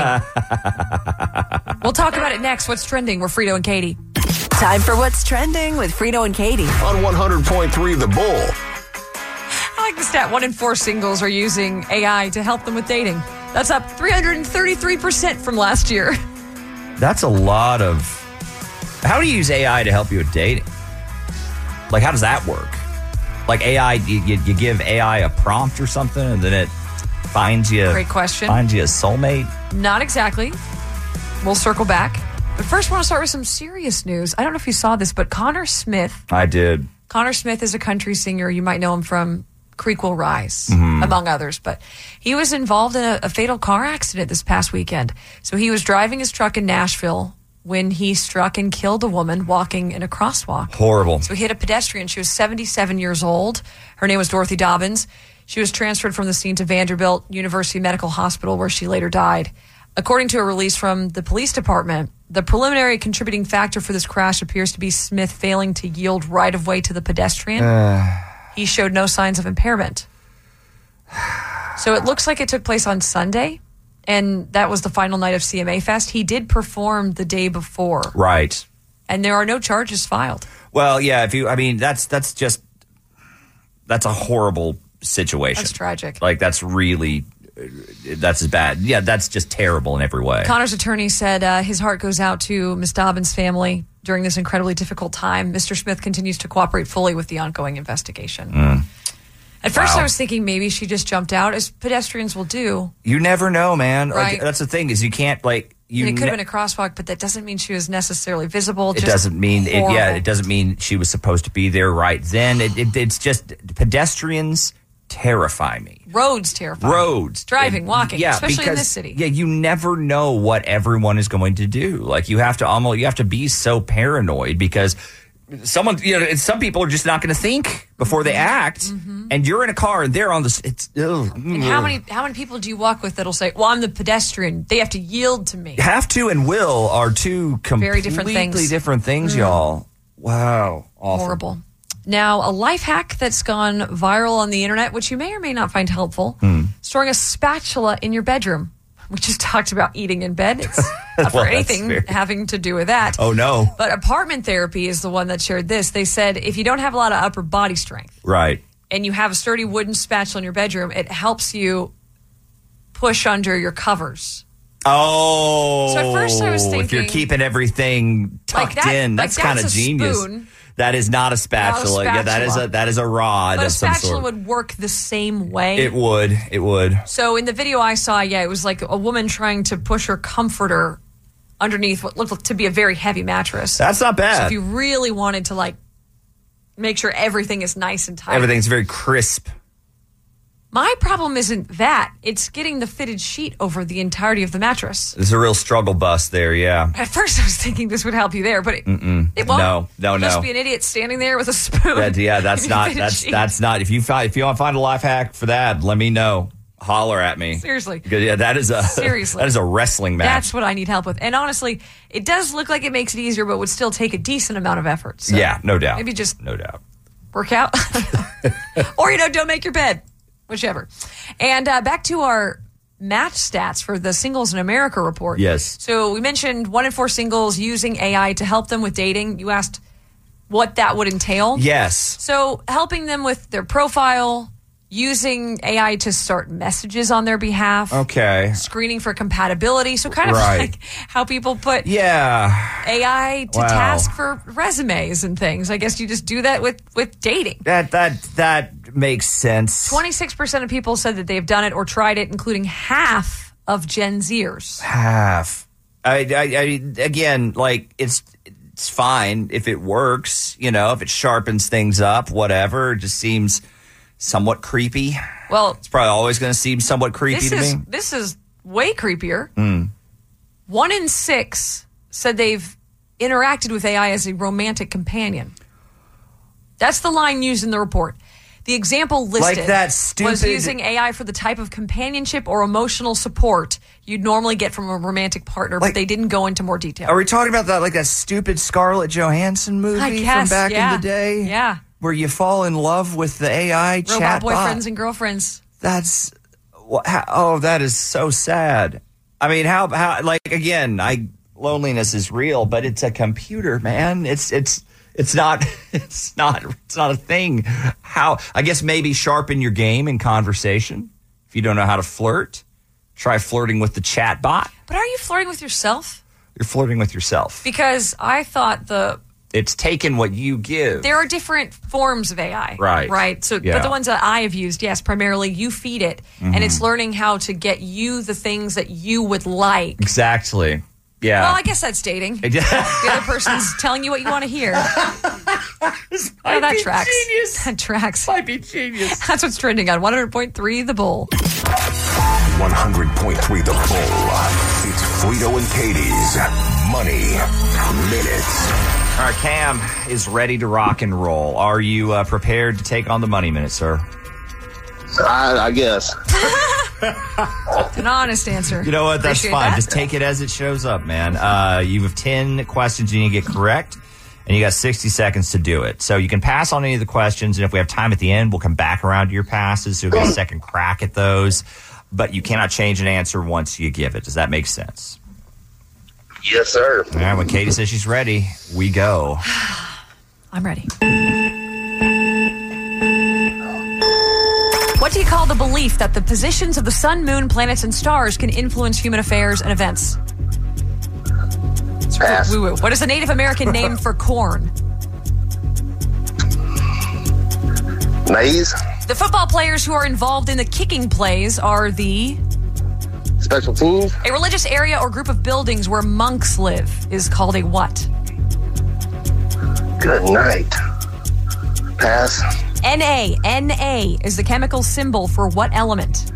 We'll talk about it next. What's trending? We're Frito and Katie. Time for What's Trending with Frito and Katie. On 100.3 The Bull. I like the stat 1 in 4 singles are using AI to help them with dating. That's up 333% from last year. That's a lot of... How do you use AI to help you with dating? Like, how does that work? Like AI, you give AI a prompt or something, and then it finds you... Great question. Finds you a soulmate? Not exactly. We'll circle back. But first, I want to start with some serious news. I don't know if you saw this, but Connor Smith... I did. Connor Smith is a country singer. You might know him from Creek Will Rise, among others. But he was involved in a fatal car accident this past weekend. So he was driving his truck in Nashville when he struck and killed a woman walking in a crosswalk. Horrible. So he hit a pedestrian. She was 77 years old. Her name was Dorothy Dobbins. She was transferred from the scene to Vanderbilt University Medical Hospital, where she later died. According to a release from the police department, the preliminary contributing factor for this crash appears to be Smith failing to yield right-of-way to the pedestrian. He showed no signs of impairment. So it looks like it took place on Sunday, and that was the final night of CMA Fest. He did perform the day before. Right. And there are no charges filed. Well, yeah, that's a horrible situation. That's tragic. Like, that's bad. Yeah, that's just terrible in every way. Connor's attorney said his heart goes out to Ms. Dobbins' family during this incredibly difficult time. Mr. Smith continues to cooperate fully with the ongoing investigation. At first, I was thinking maybe she just jumped out, as pedestrians will do. You never know, man. Right. Like, that's the thing, is you can't, like... And it could have been a crosswalk, but that doesn't mean she was necessarily visible. It doesn't mean it doesn't mean she was supposed to be there right then. It's just pedestrians terrify me. Roads terrify. Roads. Driving, walking, especially in this city. Yeah, you never know what everyone is going to do. Like, you have to be so paranoid because some people are just not going to think before they act. And you're in a car and they're on the... And how many people do you walk with that'll say, well, I'm the pedestrian. They have to yield to me. Have to and will are two very different things. Y'all. Wow. Awful. Horrible. Now, a life hack that's gone viral on the internet, which you may or may not find helpful, storing a spatula in your bedroom. We just talked about eating in bed. It's not for anything having to do with that. Oh, no. But Apartment Therapy is the one that shared this. They said if you don't have a lot of upper body strength, right, and you have a sturdy wooden spatula in your bedroom, it helps you push under your covers. Oh. So at first I was thinking, if you're keeping everything tucked in, that's kind of genius. Spoon. That is not a spatula. Yeah, that is a rod but of some sort. A spatula would work the same way. It would. So in the video I saw, it was like a woman trying to push her comforter underneath what looked to be a very heavy mattress. That's not bad. So if you really wanted to make sure everything is nice and tight. Everything's very crisp. My problem isn't that. It's getting the fitted sheet over the entirety of the mattress. There's a real struggle bus there, yeah. At first I was thinking this would help you there, but it won't. No. You'll just be an idiot standing there with a spoon. That's not. If you want to find a life hack for that, let me know. Holler at me. Seriously. Because, that is a wrestling match. That's what I need help with. And honestly, it does look like it makes it easier, but would still take a decent amount of effort. So yeah, no doubt. Maybe just no doubt. Work out. Or, don't make your bed. Whichever. And back to our match stats for the Singles in America report. Yes. So we mentioned 1 in 4 singles using AI to help them with dating. You asked what that would entail. Yes. So helping them with their profile, using AI to start messages on their behalf. Okay. Screening for compatibility. So kind of like how people put AI to task for resumes and things. I guess you just do that with dating. That makes sense. 26% of people said that they've done it or tried it, including half of Gen Zers. Half. Again, like it's fine if it works, if it sharpens things up, whatever. It just seems somewhat creepy. Well, it's probably always going to seem somewhat creepy to me. This is way creepier. 1 in 6 said they've interacted with AI as a romantic companion. That's the line used in the report. The example listed like that stupid... was using AI for the type of companionship or emotional support you'd normally get from a romantic partner, but they didn't go into more detail. Are we talking about that, like that stupid Scarlett Johansson movie from back in the day? Yeah. Where you fall in love with the AI chatbot? Robot boyfriends and girlfriends. That is so sad. I mean, how like, again, loneliness is real, but it's a computer, man. It's not a thing. How, I guess maybe sharpen your game in conversation. If you don't know how to flirt, try flirting with the chat bot. But are you flirting with yourself? You're flirting with yourself. Because I thought it's taken what you give. There are different forms of AI. Right. So, but the ones that I have used, yes, primarily you feed it and it's learning how to get you the things that you would like. Exactly. Yeah. Well, I guess that's dating. The other person's telling you what you want to hear. That tracks. Genius. That tracks. Might be genius. That's what's trending on 100.3 The Bull. 100.3 The Bull. It's Frito and Katie's Money Minutes. All right, Cam is ready to rock and roll. Are you prepared to take on the Money Minute, sir? I guess. An honest answer. You know what? That's Appreciate fine. that. Just take it as it shows up, man. You have 10 questions you need to get correct, and you got 60 seconds to do it. So you can pass on any of the questions, and if we have time at the end, we'll come back around to your passes, so you'll get a second crack at those. But you cannot change an answer once you give it. Does that make sense? Yes, sir. All right, when Katie says she's ready, we go. I'm ready. What do you call the belief that the positions of the sun, moon, planets, and stars can influence human affairs and events? Pass. Woo-woo. What is the Native American name for corn? Maize. The football players who are involved in the kicking plays are the... Special teams. A religious area or group of buildings where monks live is called a what? Good night. Pass. Na is the chemical symbol for what element?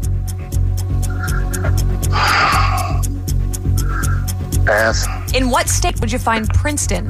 Pass. In what state would you find Princeton?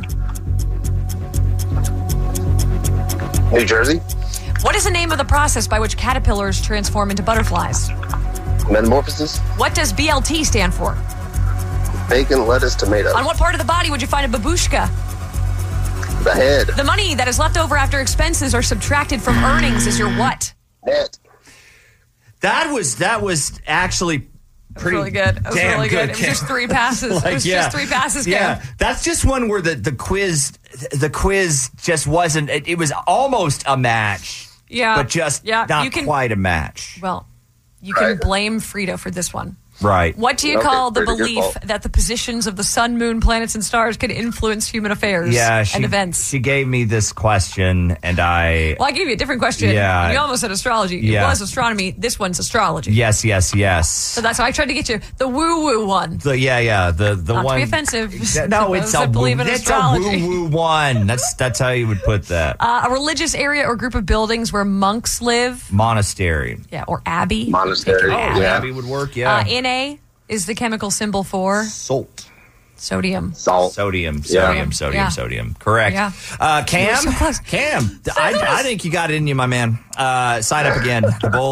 New Jersey. What is the name of the process by which caterpillars transform into butterflies? Metamorphosis. What does BLT stand for? Bacon, lettuce, tomato. On what part of the body would you find a babushka? The head. The money that is left over after expenses are subtracted from earnings is your what? Net. That was actually pretty really good. It was damn really good. It was Cam. just 3 passes. It was just 3 passes, Cam. Yeah, that's just one where the quiz just wasn't. It was almost a match. Yeah, but just not quite a match. Well, you can blame Frito for this one. Right. What do you call the belief that the positions of the sun, moon, planets, and stars can influence human affairs and events? She gave me this question, and I... Well, I gave you a different question. Yeah. You almost said astrology. It was astronomy. This one's astrology. Yes. So that's why I tried to get you the woo-woo one. The Not one... to be offensive. No, it's a woo-woo one. That's how you would put that. A religious area or group of buildings where monks live. Monastery. Yeah, or abbey. Monastery. Abbey would work, yeah. Na is the chemical symbol for? Salt. Sodium. Sodium. Correct. Yeah. Cam? So close. Cam, I think you got it in you, my man. Sign up again,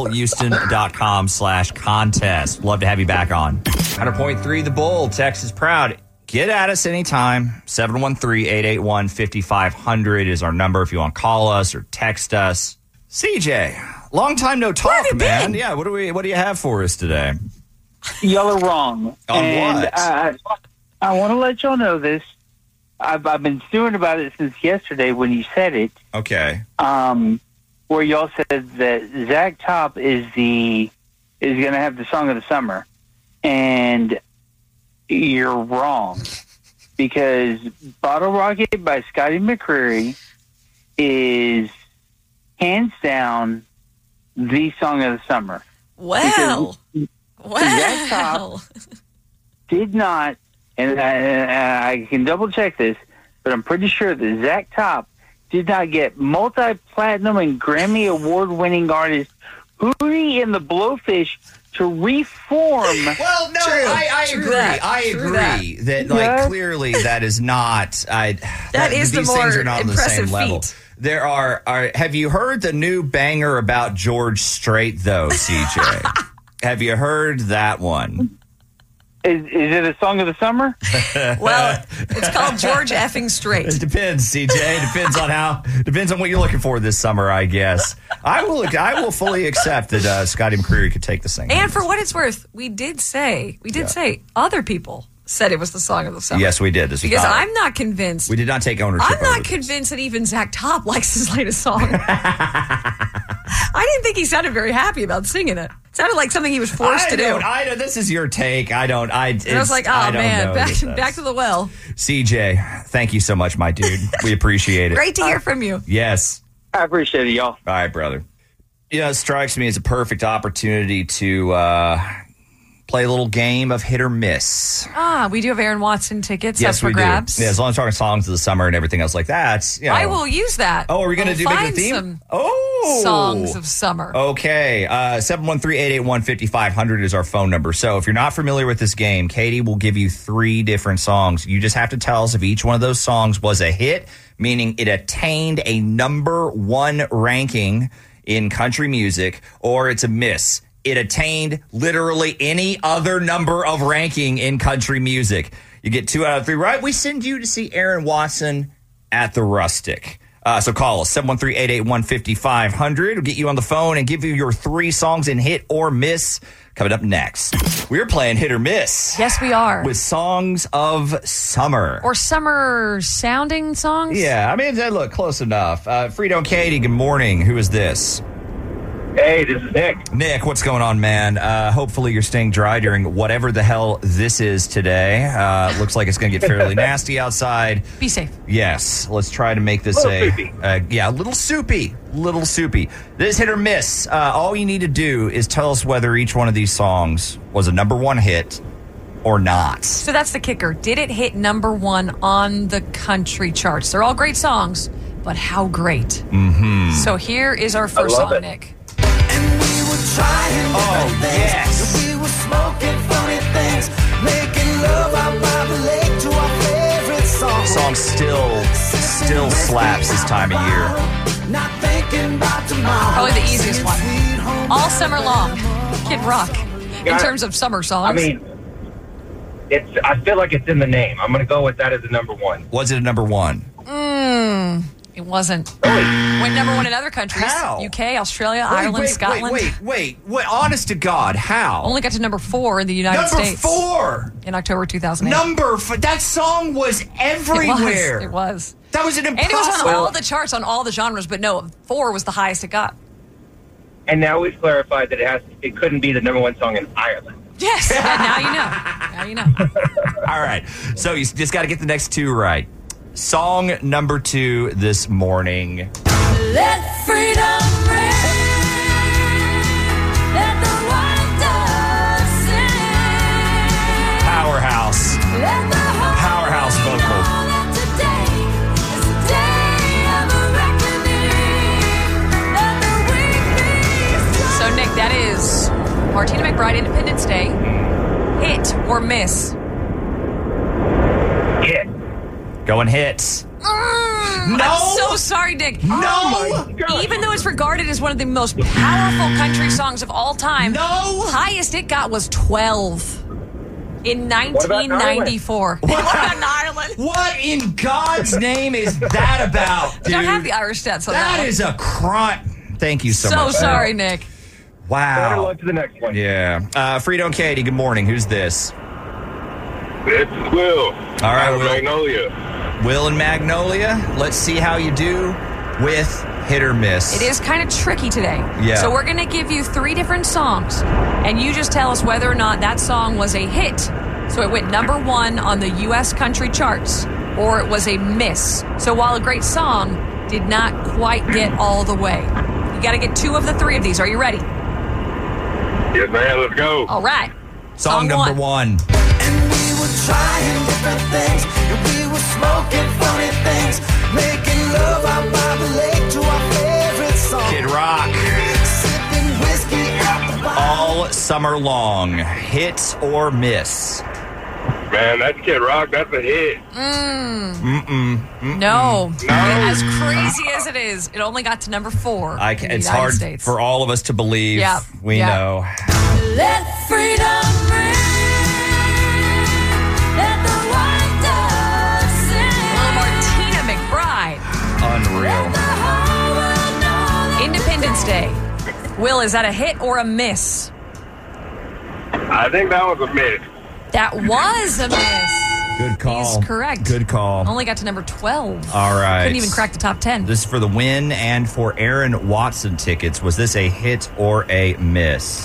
thebullhouston.com/contest. Love to have you back on. 100.3 The Bull, Texas proud. Get at us anytime. 713-881-5500 is our number if you want to call us or text us. CJ, long time no talk, man. Yeah, what do you have for us today? Y'all are wrong. On what? I want to let y'all know this. I've been stewing about it since yesterday when you said it. Okay. Where y'all said that Zach Top is going to have the song of the summer, and you're wrong because "Bottle Rocket" by Scotty McCreery is hands down the song of the summer. Wow. Zach Top did not and I can double check this, but I'm pretty sure that Zach Top did not get multi-platinum and Grammy award-winning artist Hootie and the Blowfish to reform. Well, no, I agree. I agree that like clearly that is not. That is these the more things are not on the same impressive level. feat. There are. Have you heard the new banger about George Strait though, CJ? Have you heard that one? Is it a song of the summer? Well, it's called George effing Strait. It depends, CJ. It depends on what you're looking for this summer, I guess. I will fully accept that Scotty McCreery could take the singing. And for what it's worth, we did say other people said it was the song of the summer. Yes, we did. Because I'm not convinced. We did not take ownership. I'm not convinced that even Zach Top likes his latest song. I didn't think he sounded very happy about singing it. It sounded like something he was forced to do. I know. This is your take. I was like, oh, man, back to the well. CJ, thank you so much, my dude. We appreciate it. Great to hear from you. Yes. I appreciate it, y'all. All right, brother. It strikes me as a perfect opportunity to play a little game of hit or miss. We do have Aaron Watson tickets up for we grabs. do. Yeah, as long as we're talking songs of the summer and everything else like that. I will use that. Oh, are we going to make it a theme? Some songs of summer. Okay. 713-881-5500 is our phone number. So if you're not familiar with this game, Katie will give you 3 different songs. You just have to tell us if each one of those songs was a hit, meaning it attained a number 1 ranking in country music, or it's a miss. It attained literally any other number of ranking in country music. You get 2 out of 3 right. We send you to see Aaron Watson at the Rustic. So call us, 713-881-5500. We'll get you on the phone and give you your 3 songs in hit or miss. Coming up next, we're playing hit or miss. Yes, we are. With songs of summer. Or summer-sounding songs? Yeah, I mean, look, close enough. Frito and Katie, good morning. Who is this? Hey, this is Nick. Nick, what's going on, man? Hopefully you're staying dry during whatever the hell this is today. Looks like it's going to get fairly nasty outside. Be safe. Yes, let's try to make this a little soupy. This is hit or miss. All you need to do is tell us whether each one of these songs was a number 1 hit or not. So that's the kicker. Did it hit number 1 on the country charts? They're all great songs, but how great? Mm-hmm. So here is our first song, Nick. Oh, yes. We were smoking funny things, making love out by the lake to our favorite song. Song still slaps this time of year. Not thinking about tomorrow. Probably the easiest one. All summer long. Kid Rock. In terms of summer songs. I mean, I feel like it's in the name. I'm going to go with that as a number 1. Was it a number 1? It wasn't. Went number 1 in other countries. How? UK, Australia, Ireland, Scotland. Wait. Honest to God, how? Only got to number 4 in the United States. Number 4! In October 2008. That song was everywhere. It was. That was an impossible. And it was on all the charts, on all the genres, but no, 4 was the highest it got. And now we've clarified that it couldn't be the number 1 song in Ireland. Yes, now you know. All right. So you just got to get the next 2 right. Song number 2 this morning. Let freedom ring. Let the white dove sing. Powerhouse. Powerhouse vocal. So, Nick, that is Martina McBride, Independence Day. Hit or miss? Hit. Going hits. No! I'm so sorry, Nick. No! Even though it's regarded as one of the most powerful country songs of all time, no! Highest it got was 12 in 1994. What about Ireland? What in God's name is that about, dude? I don't have the Irish stats on that. That is a crime. Thank you so much. So sorry, Nick. Wow. Better luck to the next one. Yeah. Frito and Katie, good morning. Who's this? It's Will. All right, Will. Magnolia. Will and Magnolia. Let's see how you do with hit or miss. It is kind of tricky today. Yeah. So we're going to give you 3 different songs, and you just tell us whether or not that song was a hit. So it went number 1 on the U.S. country charts, or it was a miss. So while a great song, did not quite get all the way. You got to get 2 of the 3 of these. Are you ready? Yes, man. Let's go. All right. Song number 1. And we were trying different things. And we were smoking funny things, making love out by the lake to our favorite song. Kid Rock. Sipping whiskey out the bottle. All summer long. Hit or miss? Man, that's Kid Rock. That's a hit. No. As crazy as it is, it only got to number 4. It's in the United hard States. for all of us to believe. Yep. We Yep. know. Let freedom ring. Let the white dove sing. Little Martina McBride. Unreal. Independence Day. Will, is that a hit or a miss? I think that was a miss. That was a miss. Good call. He's correct. Good call. Only got to number 12. All right. Couldn't even crack the top 10. This is for the win and for Aaron Watson tickets. Was this a hit or a miss?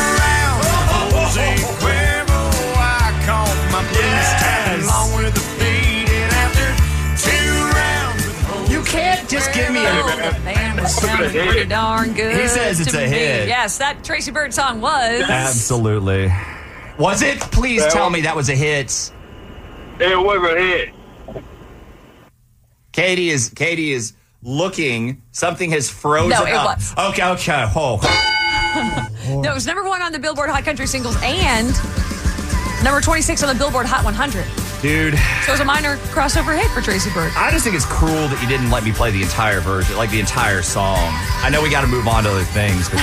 You can't just give me The band was sounding pretty darn good. He says it's to a me. hit. Yes, that Tracy Byrd song was. Absolutely. Was it? Please tell me that was a hit. It was a hit. Katie is looking. Something has frozen No, it up. was. Okay. Oh. No, it was number 1 on the Billboard Hot Country Singles and number 26 on the Billboard Hot 100. Dude. So it was a minor crossover hit for Tracy Byrd. I just think it's cruel that you didn't let me play the entire version, like the entire song. I know we got to move on to other things, but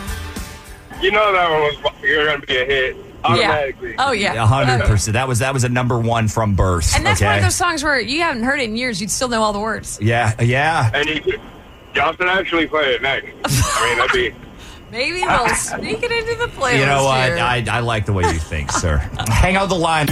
You know that one was going to be a hit automatically. Oh, yeah. 100%. That was a number 1 from birth. And that's okay? one of those songs where you haven't heard it in years. You'd still know all the words. Yeah. And Johnson actually played it next. I mean, that'd be... Maybe we'll sneak it into the playlist. You know what? here. I like the way you think, sir. Hang on the line.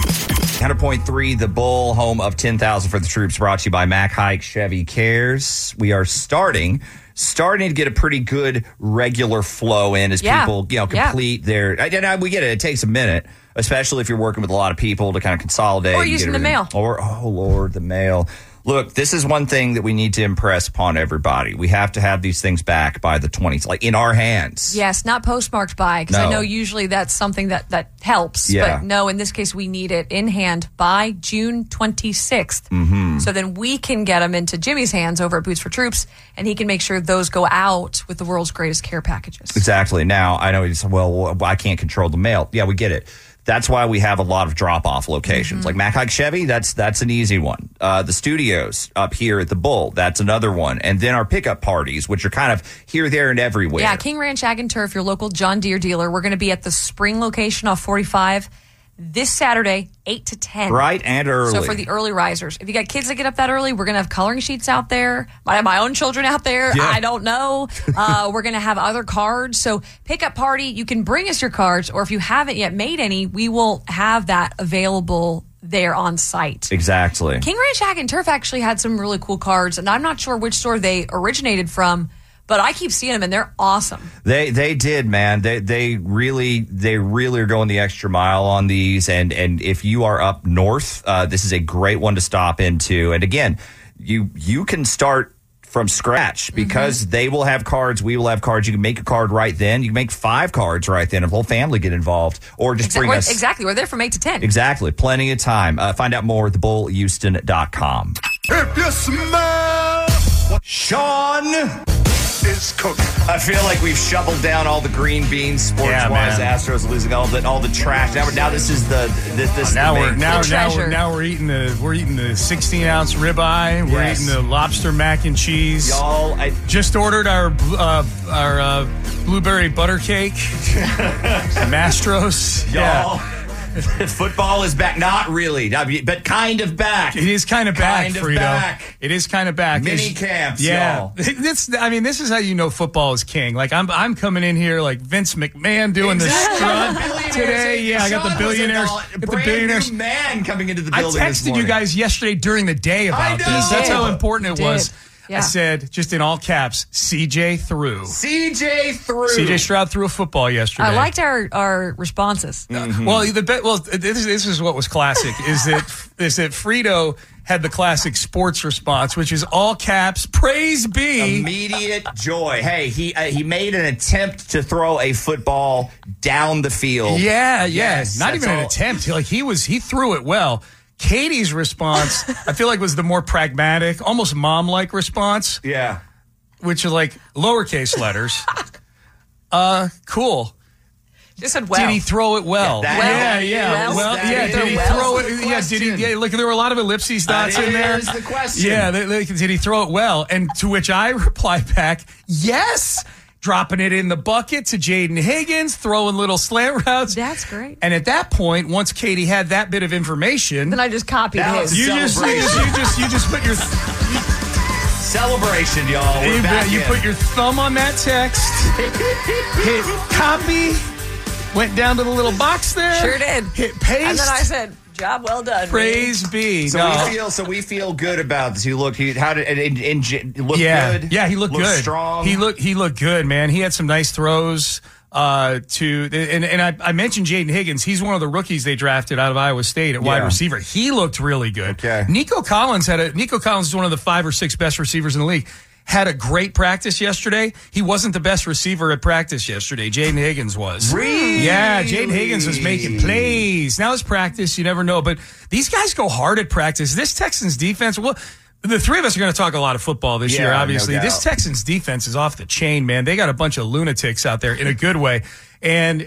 100.3, The Bull, home of 10,000 for the troops, brought to you by Mac Hike Chevy Cares. We are starting to get a pretty good regular flow in as people, complete their. We get it. It takes a minute, especially if you're working with a lot of people to kind of consolidate. Or and using get the mail. Or, oh, Lord, the mail. Look, this is one thing that we need to impress upon everybody. We have to have these things back by the 20th, like in our hands. Yes, not postmarked by, because I No. know usually that's something that helps. Yeah. But no, in this case, we need it in hand by June 26th. Mm-hmm. So then we can get them into Jimmy's hands over at Boots for Troops, and he can make sure those go out with the world's greatest care packages. Exactly. Now, I know you say, well, I can't control the mail. Yeah, we get it. That's why we have a lot of drop-off locations. Like Mac Hike Chevy, that's an easy one. The studios up here at the Bull, that's another one. And then our pickup parties, which are kind of here, there, and everywhere. Yeah, King Ranch Ag and Turf, your local John Deere dealer. We're going to be at the Spring location off 45 this Saturday, 8 to 10. Bright and early. So for the early risers, if you got kids that get up that early, we're going to have coloring sheets out there. Might have my own children out there. Yeah. I don't know. We're going to have other cards. So pickup party, you can bring us your cards, or if you haven't yet made any, we will have that available there on site. Exactly. King Ranch Ag and Turf actually had some really cool cards, and I'm not sure which store they originated from, but I keep seeing them, and they're awesome. They did, man. They really are going the extra mile on these. And if you are up north, this is a great one to stop into. And again, you can start from scratch because they will have cards. We will have cards. You can make a card right then. You can make 5 cards right then. If the whole family get involved, or just bring us. Exactly. We're there from 8 to 10. Exactly. Plenty of time. Find out more at thebullhouston.com. If you smell Sean is cooking. I feel like we've shoveled down all the green beans, sports-wise. man. Astros losing all the trash. Now this is the Now we're eating the 16-ounce ribeye. We're eating the lobster mac and cheese. Y'all, I just ordered our blueberry butter cake. Mastros. Y'all. Football is back. Not really, but kind of back. It is kind of back, Kind of Frito. back. It is kind of back. Mini camps, yeah. y'all. This is how you know football is king. Like I'm coming in here like Vince McMahon doing the strut today. Yeah, I got the billionaires. Brand new man coming into the building. I this texted morning. you guys yesterday during the day about this. That's how important it was. Yeah. I said, just in all caps, CJ threw. CJ threw. CJ Stroud threw a football yesterday. I liked our responses. Well, this is what was classic is that Frito had the classic sports response, which is all caps, praise be. Immediate joy. Hey, he made an attempt to throw a football down the field. Yeah. Yes, Not even an attempt. He threw it well. Katie's response, I feel like, was the more pragmatic, almost mom-like response. Yeah. Which are like lowercase letters. Cool. Just said well. Did he throw it well? Yeah. Well, did he throw it? Yeah, did he? Yeah, look, there were a lot of ellipses dots in there. That is the question. Yeah, did he throw it well? And to which I replied back, yes. Dropping it in the bucket to Jaden Higgins, throwing little slant routes. That's great. And at that point, once Katie had that bit of information, then I just copied his. You just put your celebration, y'all. You put your thumb on that text, hit copy, went down to the little box there. Sure did. Hit paste. And then I said, job well done. Praise be. So we feel good about this. Look good? Yeah, he looked good. Strong. He looked good, man. He had some nice throws. I mentioned Jaden Higgins. He's one of the rookies they drafted out of Iowa State at wide receiver. He looked really good. Okay. Nico Collins is one of the 5 or 6 best receivers in the league. Had a great practice yesterday. He wasn't the best receiver at practice yesterday. Jaden Higgins was. Really? Yeah, Jaden Higgins was making plays. Now it's practice. You never know. But these guys go hard at practice. This Texans defense, well, the three of us are going to talk a lot of football this year, obviously. No doubt. This Texans defense is off the chain, man. They got a bunch of lunatics out there in a good way. And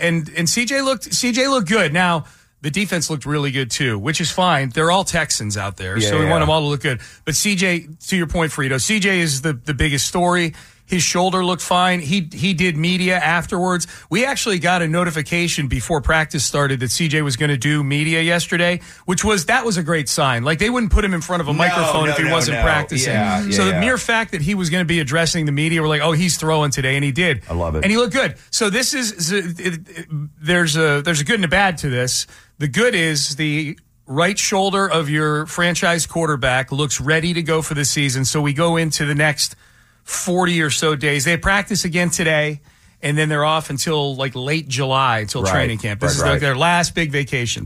CJ looked good. Now, the defense looked really good, too, which is fine. They're all Texans out there, so we want them all to look good. But CJ, to your point, Frito, CJ is the biggest story. His shoulder looked fine. He did media afterwards. We actually got a notification before practice started that CJ was going to do media yesterday, that was a great sign. Like, they wouldn't put him in front of a microphone if he wasn't practicing. The mere fact that he was going to be addressing the media, we're like, oh, he's throwing today, and he did. I love it. And he looked good. So this is there's a good and a bad to this. The good is the right shoulder of your franchise quarterback looks ready to go for the season. So we go into the next 40 or so days. They practice again today, and then they're off until like late July, until training camp. This is like their last big vacation.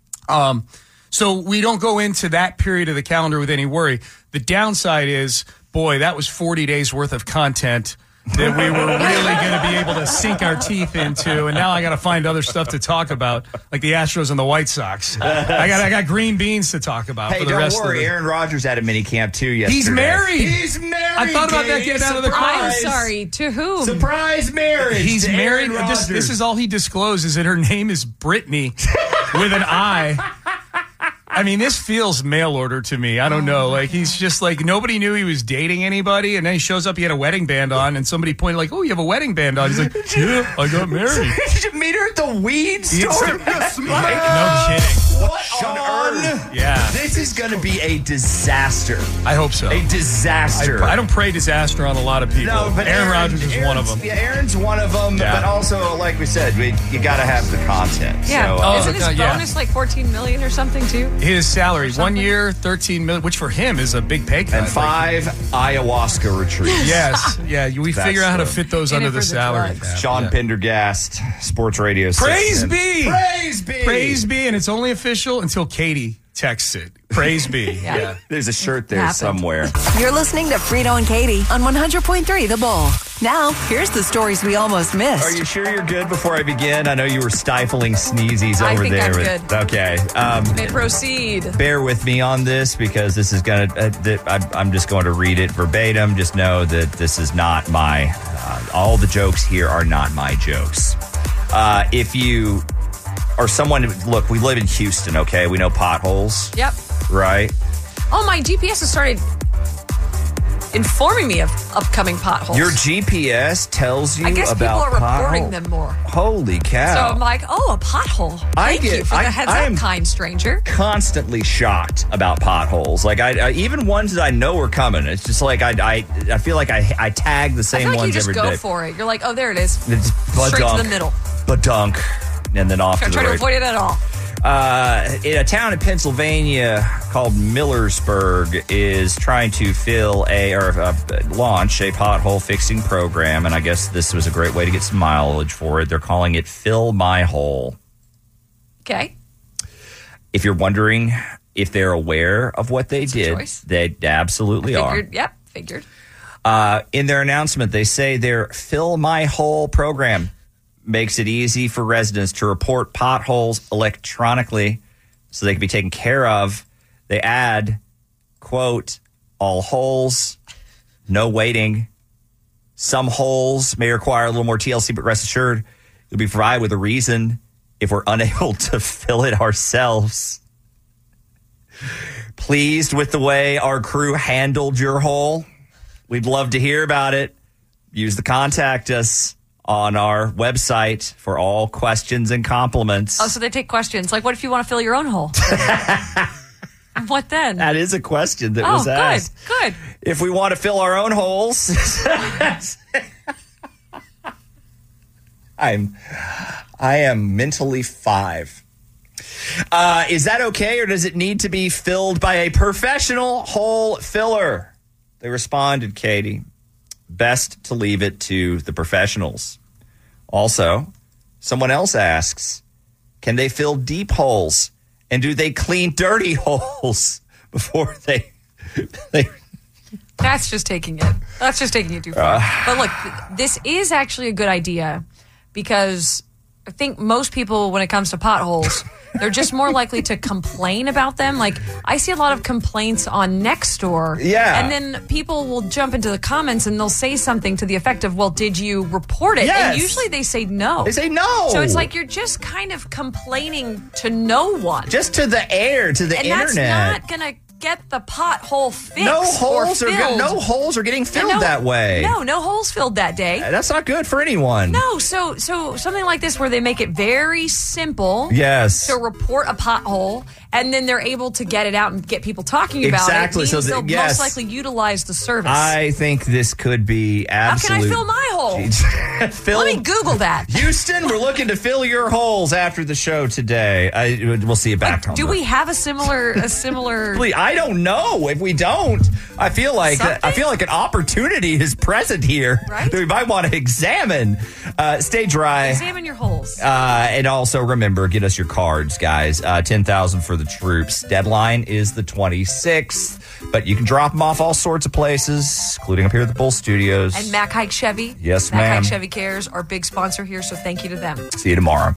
So we don't go into that period of the calendar with any worry. The downside is, boy, that was 40 days worth of content that we were really going to be able to sink our teeth into, and now I got to find other stuff to talk about, like the Astros and the White Sox. I got green beans to talk about for the rest of the... Hey, don't worry. Aaron Rodgers had a mini camp too yesterday. He's married. I thought about that getting out of the car. I'm sorry. To whom? Surprise marriage. He's married. This This is all he discloses, that her name is Brittany with an I. I mean, this feels mail order to me. I don't know. Like, he's just like, nobody knew he was dating anybody. And then he shows up, he had a wedding band on, and somebody pointed like, oh, you have a wedding band on. He's like, yeah, I got married. Did you meet her at the weed store? No kidding. What on earth? Yeah. This is going to be a disaster. I hope so. A disaster. I don't pray disaster on a lot of people. No, but Aaron Rodgers is one of them. Yeah, Aaron's one of them. Yeah. But also, like we said, you got to have the content. Yeah. So, isn't his bonus like $14 million or something, too? His salary, 1 year, $13 million, which for him is a big pay cut. And 5 ayahuasca retreats. Yes. Yeah, we figure out how to fit those under the salary cap. Sean Pendergast, Sports Radio. Praise be! Praise be! Praise be, and it's only official until Katie texts it. Praise be. Yeah. There's a shirt there somewhere. You're listening to Frito and Katie on 100.3 The Bull. Now, here's the stories we almost missed. Are you sure you're good before I begin? I know you were stifling sneezies I over think there. I'm good. Okay. May proceed. Bear with me on this because this is going to, I'm just going to read it verbatim. Just know that this is not my, all the jokes here are not my jokes. If you are someone, look, we live in Houston, okay? We know potholes. Yep. Right? Oh, my GPS has started informing me of upcoming potholes. Your GPS tells you about I guess people are reporting them more. Holy cow. So I'm like, oh, a pothole. Thank you for the heads up, kind stranger. Constantly shocked about potholes. Like, I even ones that I know are coming. It's just like, I feel like I tag the same I feel like ones you just every go day. for it. You're like, oh, there it is. It's straight to the middle. Badunk. And then off to the try right. to avoid it at all. In a town in Pennsylvania called Millersburg is trying to launch a pothole fixing program, and I guess this was a great way to get some mileage for it. They're calling it Fill My Hole. Okay. If you're wondering if they're aware of what they did, they absolutely are. Yep, figured. In their announcement, they say their Fill My Hole program makes it easy for residents to report potholes electronically so they can be taken care of. They add, quote, all holes, no waiting. Some holes may require a little more TLC, but rest assured, you'll be provided with a reason if we're unable to fill it ourselves. Pleased with the way our crew handled your hole? We'd love to hear about it. Use the contact us on our website for all questions and compliments. Oh, so they take questions. Like, what if you want to fill your own hole? What then? That is a question that was asked. Good. If we want to fill our own holes. I am mentally 5. Is that okay, or does it need to be filled by a professional hole filler? They responded, Katie, best to leave it to the professionals. Also, someone else asks, can they fill deep holes? And do they clean dirty holes before they That's just taking it. That's just taking it too far. But look, this is actually a good idea because I think most people, when it comes to potholes, they're just more likely to complain about them. Like, I see a lot of complaints on Nextdoor. Yeah. And then people will jump into the comments and they'll say something to the effect of, well, did you report it? Yes. And usually they say no. They say no. So it's like you're just kind of complaining to no one. Just to the air, to the internet. And that's not going to get the pothole fixed. No holes are getting filled that way. No holes filled that day. That's not good for anyone. No, so something like this where they make it very simple. Yes. To report a pothole, and then they're able to get it out and get people talking about exactly. it. So they'll most likely utilize the service. I think this could be absolute. How can I fill my hole? Let me Google that. Houston, we're looking to fill your holes after the show today. We'll see you back home. Do we have a similar? I don't know. If we don't, I feel like an opportunity is present here that we might want to examine. Stay dry. Examine your holes. And also remember, get us your cards, guys. 10,000 for the troops. Deadline is the 26th, but you can drop them off all sorts of places, including up here at the Bull Studios. And Mack Hike Chevy. Yes, Mack ma'am. Hike Chevy Cares, our big sponsor here, so thank you to them. See you tomorrow.